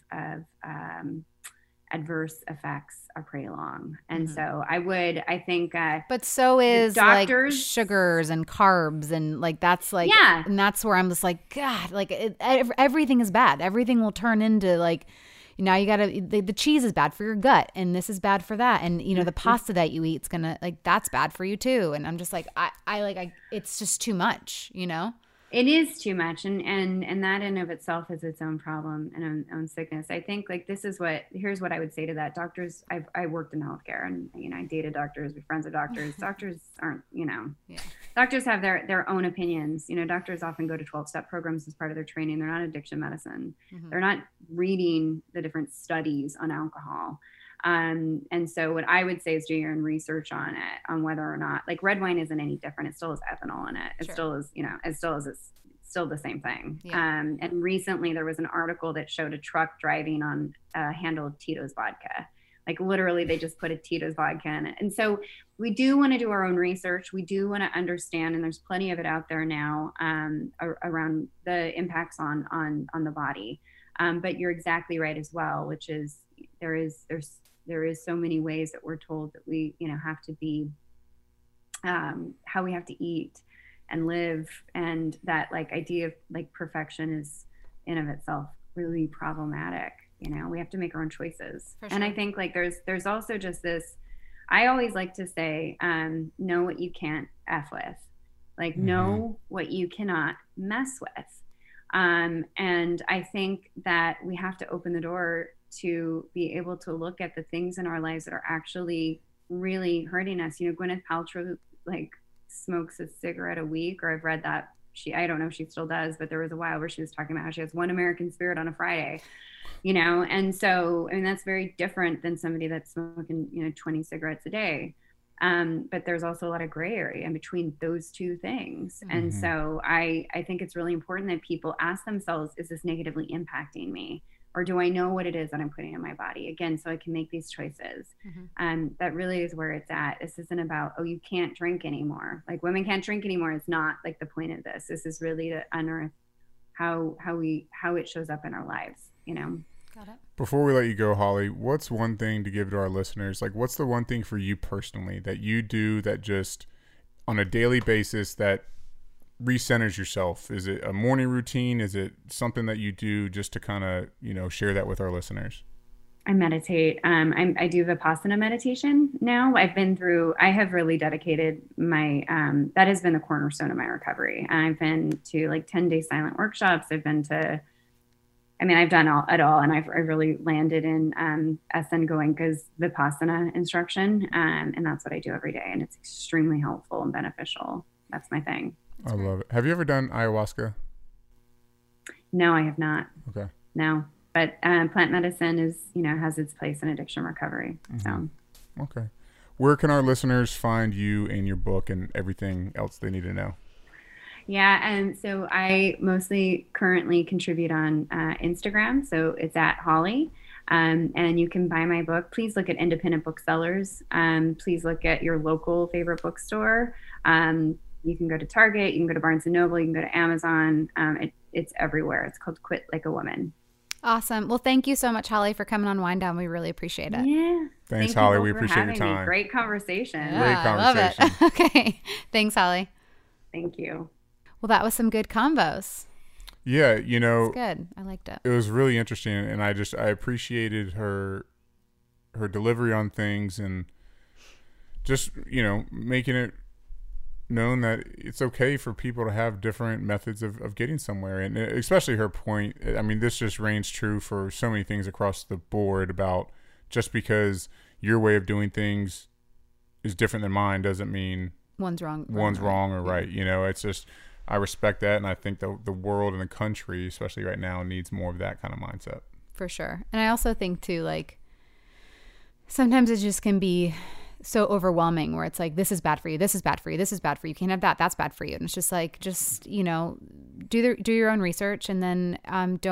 adverse effects are pretty long, and so I think but so is doctors, like sugars and carbs, and like that's like and that's where I'm just like, God, like everything is bad. Everything will turn into like, now you gotta, the cheese is bad for your gut, and this is bad for that, and the pasta that you eat's gonna, like, that's bad for you too. And I'm just like, I it's just too much, It is too much, and that in of itself is its own problem and own sickness. I think like here's what I would say to that. Doctors, I worked in healthcare, and I dated doctors, we're friends with doctors. Doctors aren't, doctors have their own opinions. Doctors often go to 12-step programs as part of their training. They're not addiction medicine. They're not reading the different studies on alcohol. And so what I would say is do your own research on it, on whether or not, like, red wine isn't any different. It still has ethanol in it. It still is, it's still the same thing. Yeah. And recently there was an article that showed a truck driving on a handle of Tito's vodka. Like, literally they just put a Tito's vodka in it. And so we do want to do our own research. We do want to understand, and there's plenty of it out there now, around the impacts on the body. But you're exactly right as well, which is there is so many ways that we're told that we, have to be, how we have to eat and live. And that, like, idea of like perfection is in of itself really problematic. We have to make our own choices. For sure. And I think like there's also just this, I always like to say, know what you can't F with, like know what you cannot mess with. And I think that we have to open the door to be able to look at the things in our lives that are actually really hurting us. Gwyneth Paltrow, like, smokes a cigarette a week, or I've read that I don't know if she still does, but there was a while where she was talking about how she has one American Spirit on a Friday, and so, that's very different than somebody that's smoking, 20 cigarettes a day. But there's also a lot of gray area in between those two things. And so I think it's really important that people ask themselves, is this negatively impacting me? Or do I know what it is that I'm putting in my body? Again, so I can make these choices. That really is where it's at. This isn't about, you can't drink anymore. Like, women can't drink anymore. It's not like the point of this. This is really to unearth how it shows up in our lives, Got it. Before we let you go, Holly, what's one thing to give to our listeners? Like, what's the one thing for you personally that you do that just on a daily basis that recenters yourself? Is it a morning routine? Is it something that you do just to kind of, share that with our listeners? I meditate. I do Vipassana meditation now. I have really dedicated my, that has been the cornerstone of my recovery. I've been to like 10-day silent workshops. I've done it all. And I've really landed in SN Goenka's Vipassana instruction. And that's what I do every day. And it's extremely helpful and beneficial. That's my thing. I love it. Have you ever done ayahuasca? No, I have not. Okay. No, but plant medicine is, has its place in addiction recovery. So. Okay. Where can our listeners find you and your book and everything else they need to know? Yeah, and so I mostly currently contribute on Instagram. So it's at Holly. And you can buy my book. Please look at independent booksellers. Please look at your local favorite bookstore. You can go to Target, you can go to Barnes & Noble, you can go to Amazon. It's everywhere. It's called Quit Like a Woman. Awesome. Well, thank you so much, Holly, for coming on Wind Down. We really appreciate it. Yeah. Thanks, Holly. We appreciate your time. Great conversation. Great conversation. I love it. Okay. Thanks, Holly. Thank you. Well, that was some good combos. Yeah, It's good. I liked it. It was really interesting, and I appreciated her delivery on things, and just, making it known that it's okay for people to have different methods of getting somewhere. And especially her point, I mean, this just reigns true for so many things across the board about just because your way of doing things is different than mine doesn't mean one's wrong or right. It's just, I respect that, and I think the world and the country, especially right now, needs more of that kind of mindset. For sure. And I also think too, like, sometimes it just can be so overwhelming where it's like, this is bad for you, this is bad for you, this is bad for you, you can't have that, that's bad for you. And it's just like, do your own research, and then don't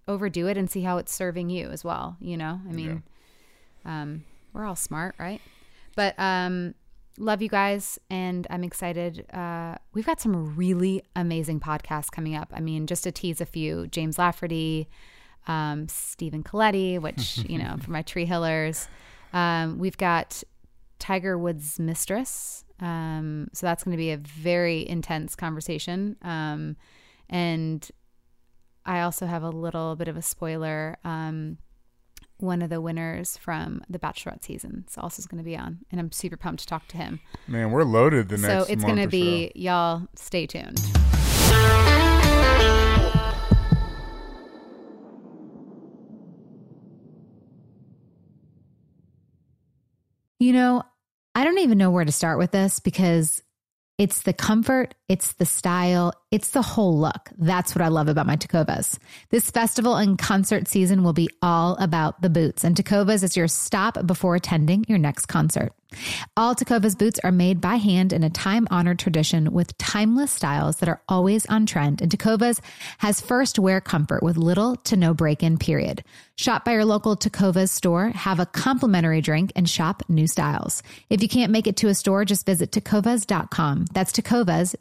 overdo it and see how it's serving you as well. You know, I mean, we're all smart, right? But love you guys, and I'm excited. We've got some really amazing podcasts coming up. I mean, just to tease a few: James Lafferty, Stephen Coletti, which you know, for my tree hillers. We've got Tiger Woods' mistress. So that's going to be a very intense conversation. And I also have a little bit of a spoiler. One of the winners from the Bachelorette season is also going to be on, and I'm super pumped to talk to him. Man, we're loaded the next month. So it's going to be, y'all stay tuned. You know, I don't even know where to start with this because it's the comfort, it's the style, it's the whole look. That's what I love about my Tecovas. This festival and concert season will be all about the boots, and Tecovas is your stop before attending your next concert. All Tecovas boots are made by hand in a time-honored tradition with timeless styles that are always on trend, and Tecovas has first wear comfort with little to no break-in period. Shop by your local Tecovas store, have a complimentary drink, and shop new styles. If you can't make it to a store, just visit tecovas.com. That's Tecovas,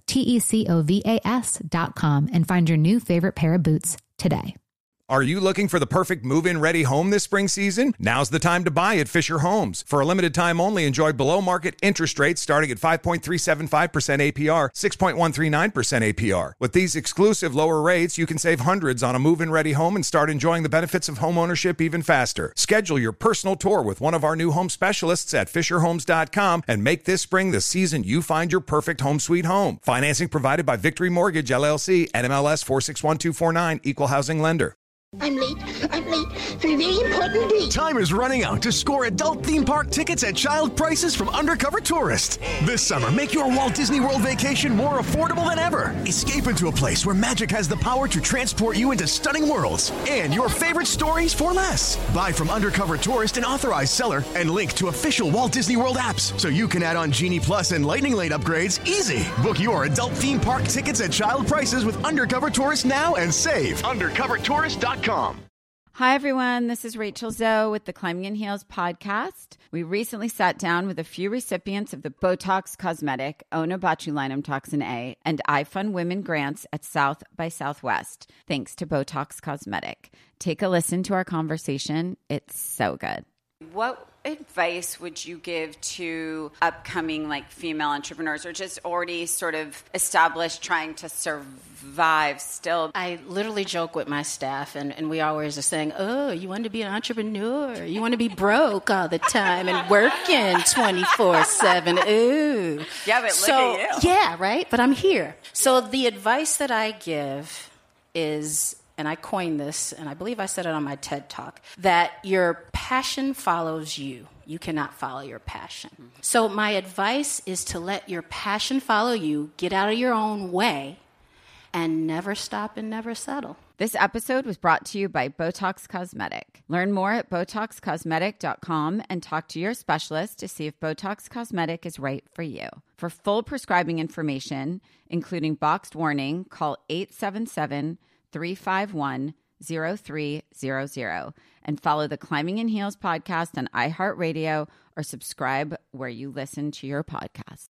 TECOVAS.com, and find your new favorite pair of boots today. Are you looking for the perfect move-in ready home this spring season? Now's the time to buy at Fisher Homes. For a limited time only, enjoy below-market interest rates starting at 5.375% APR, 6.139% APR. With these exclusive lower rates, you can save hundreds on a move-in ready home and start enjoying the benefits of home ownership even faster. Schedule your personal tour with one of our new home specialists at FisherHomes.com and make this spring the season you find your perfect home sweet home. Financing provided by Victory Mortgage, LLC, NMLS 461249, Equal Housing Lender. I'm late for a very important date. Time is running out to score adult theme park tickets at child prices from Undercover Tourist. This summer, make your Walt Disney World vacation more affordable than ever. Escape into a place where magic has the power to transport you into stunning worlds and your favorite stories for less. Buy from Undercover Tourist, an authorized seller, and link to official Walt Disney World apps so you can add on Genie Plus and Lightning Lane upgrades easy. Book your adult theme park tickets at child prices with Undercover Tourist now and save. UndercoverTourist.com. Hi, everyone. This is Rachel Zoe with the Climbing in Heels podcast. We recently sat down with a few recipients of the Botox Cosmetic, Onabotulinum Toxin A, and iFund Women grants at South by Southwest, thanks to Botox Cosmetic. Take a listen to our conversation. It's so good. What advice would you give to upcoming female entrepreneurs or just already sort of established trying to survive still? I literally joke with my staff and we always are saying, oh, you want to be an entrepreneur? You want to be broke all the time and working 24/7. Ooh. Yeah, but look at you. Yeah, right? But I'm here. So the advice that I give is, and I coined this, and I believe I said it on my TED Talk, that your passion follows you. You cannot follow your passion. Mm-hmm. So my advice is to let your passion follow you, get out of your own way, and never stop and never settle. This episode was brought to you by Botox Cosmetic. Learn more at BotoxCosmetic.com and talk to your specialist to see if Botox Cosmetic is right for you. For full prescribing information, including boxed warning, call 877-351-0300 and follow the Climbing in Heels podcast on iHeartRadio or subscribe where you listen to your podcast.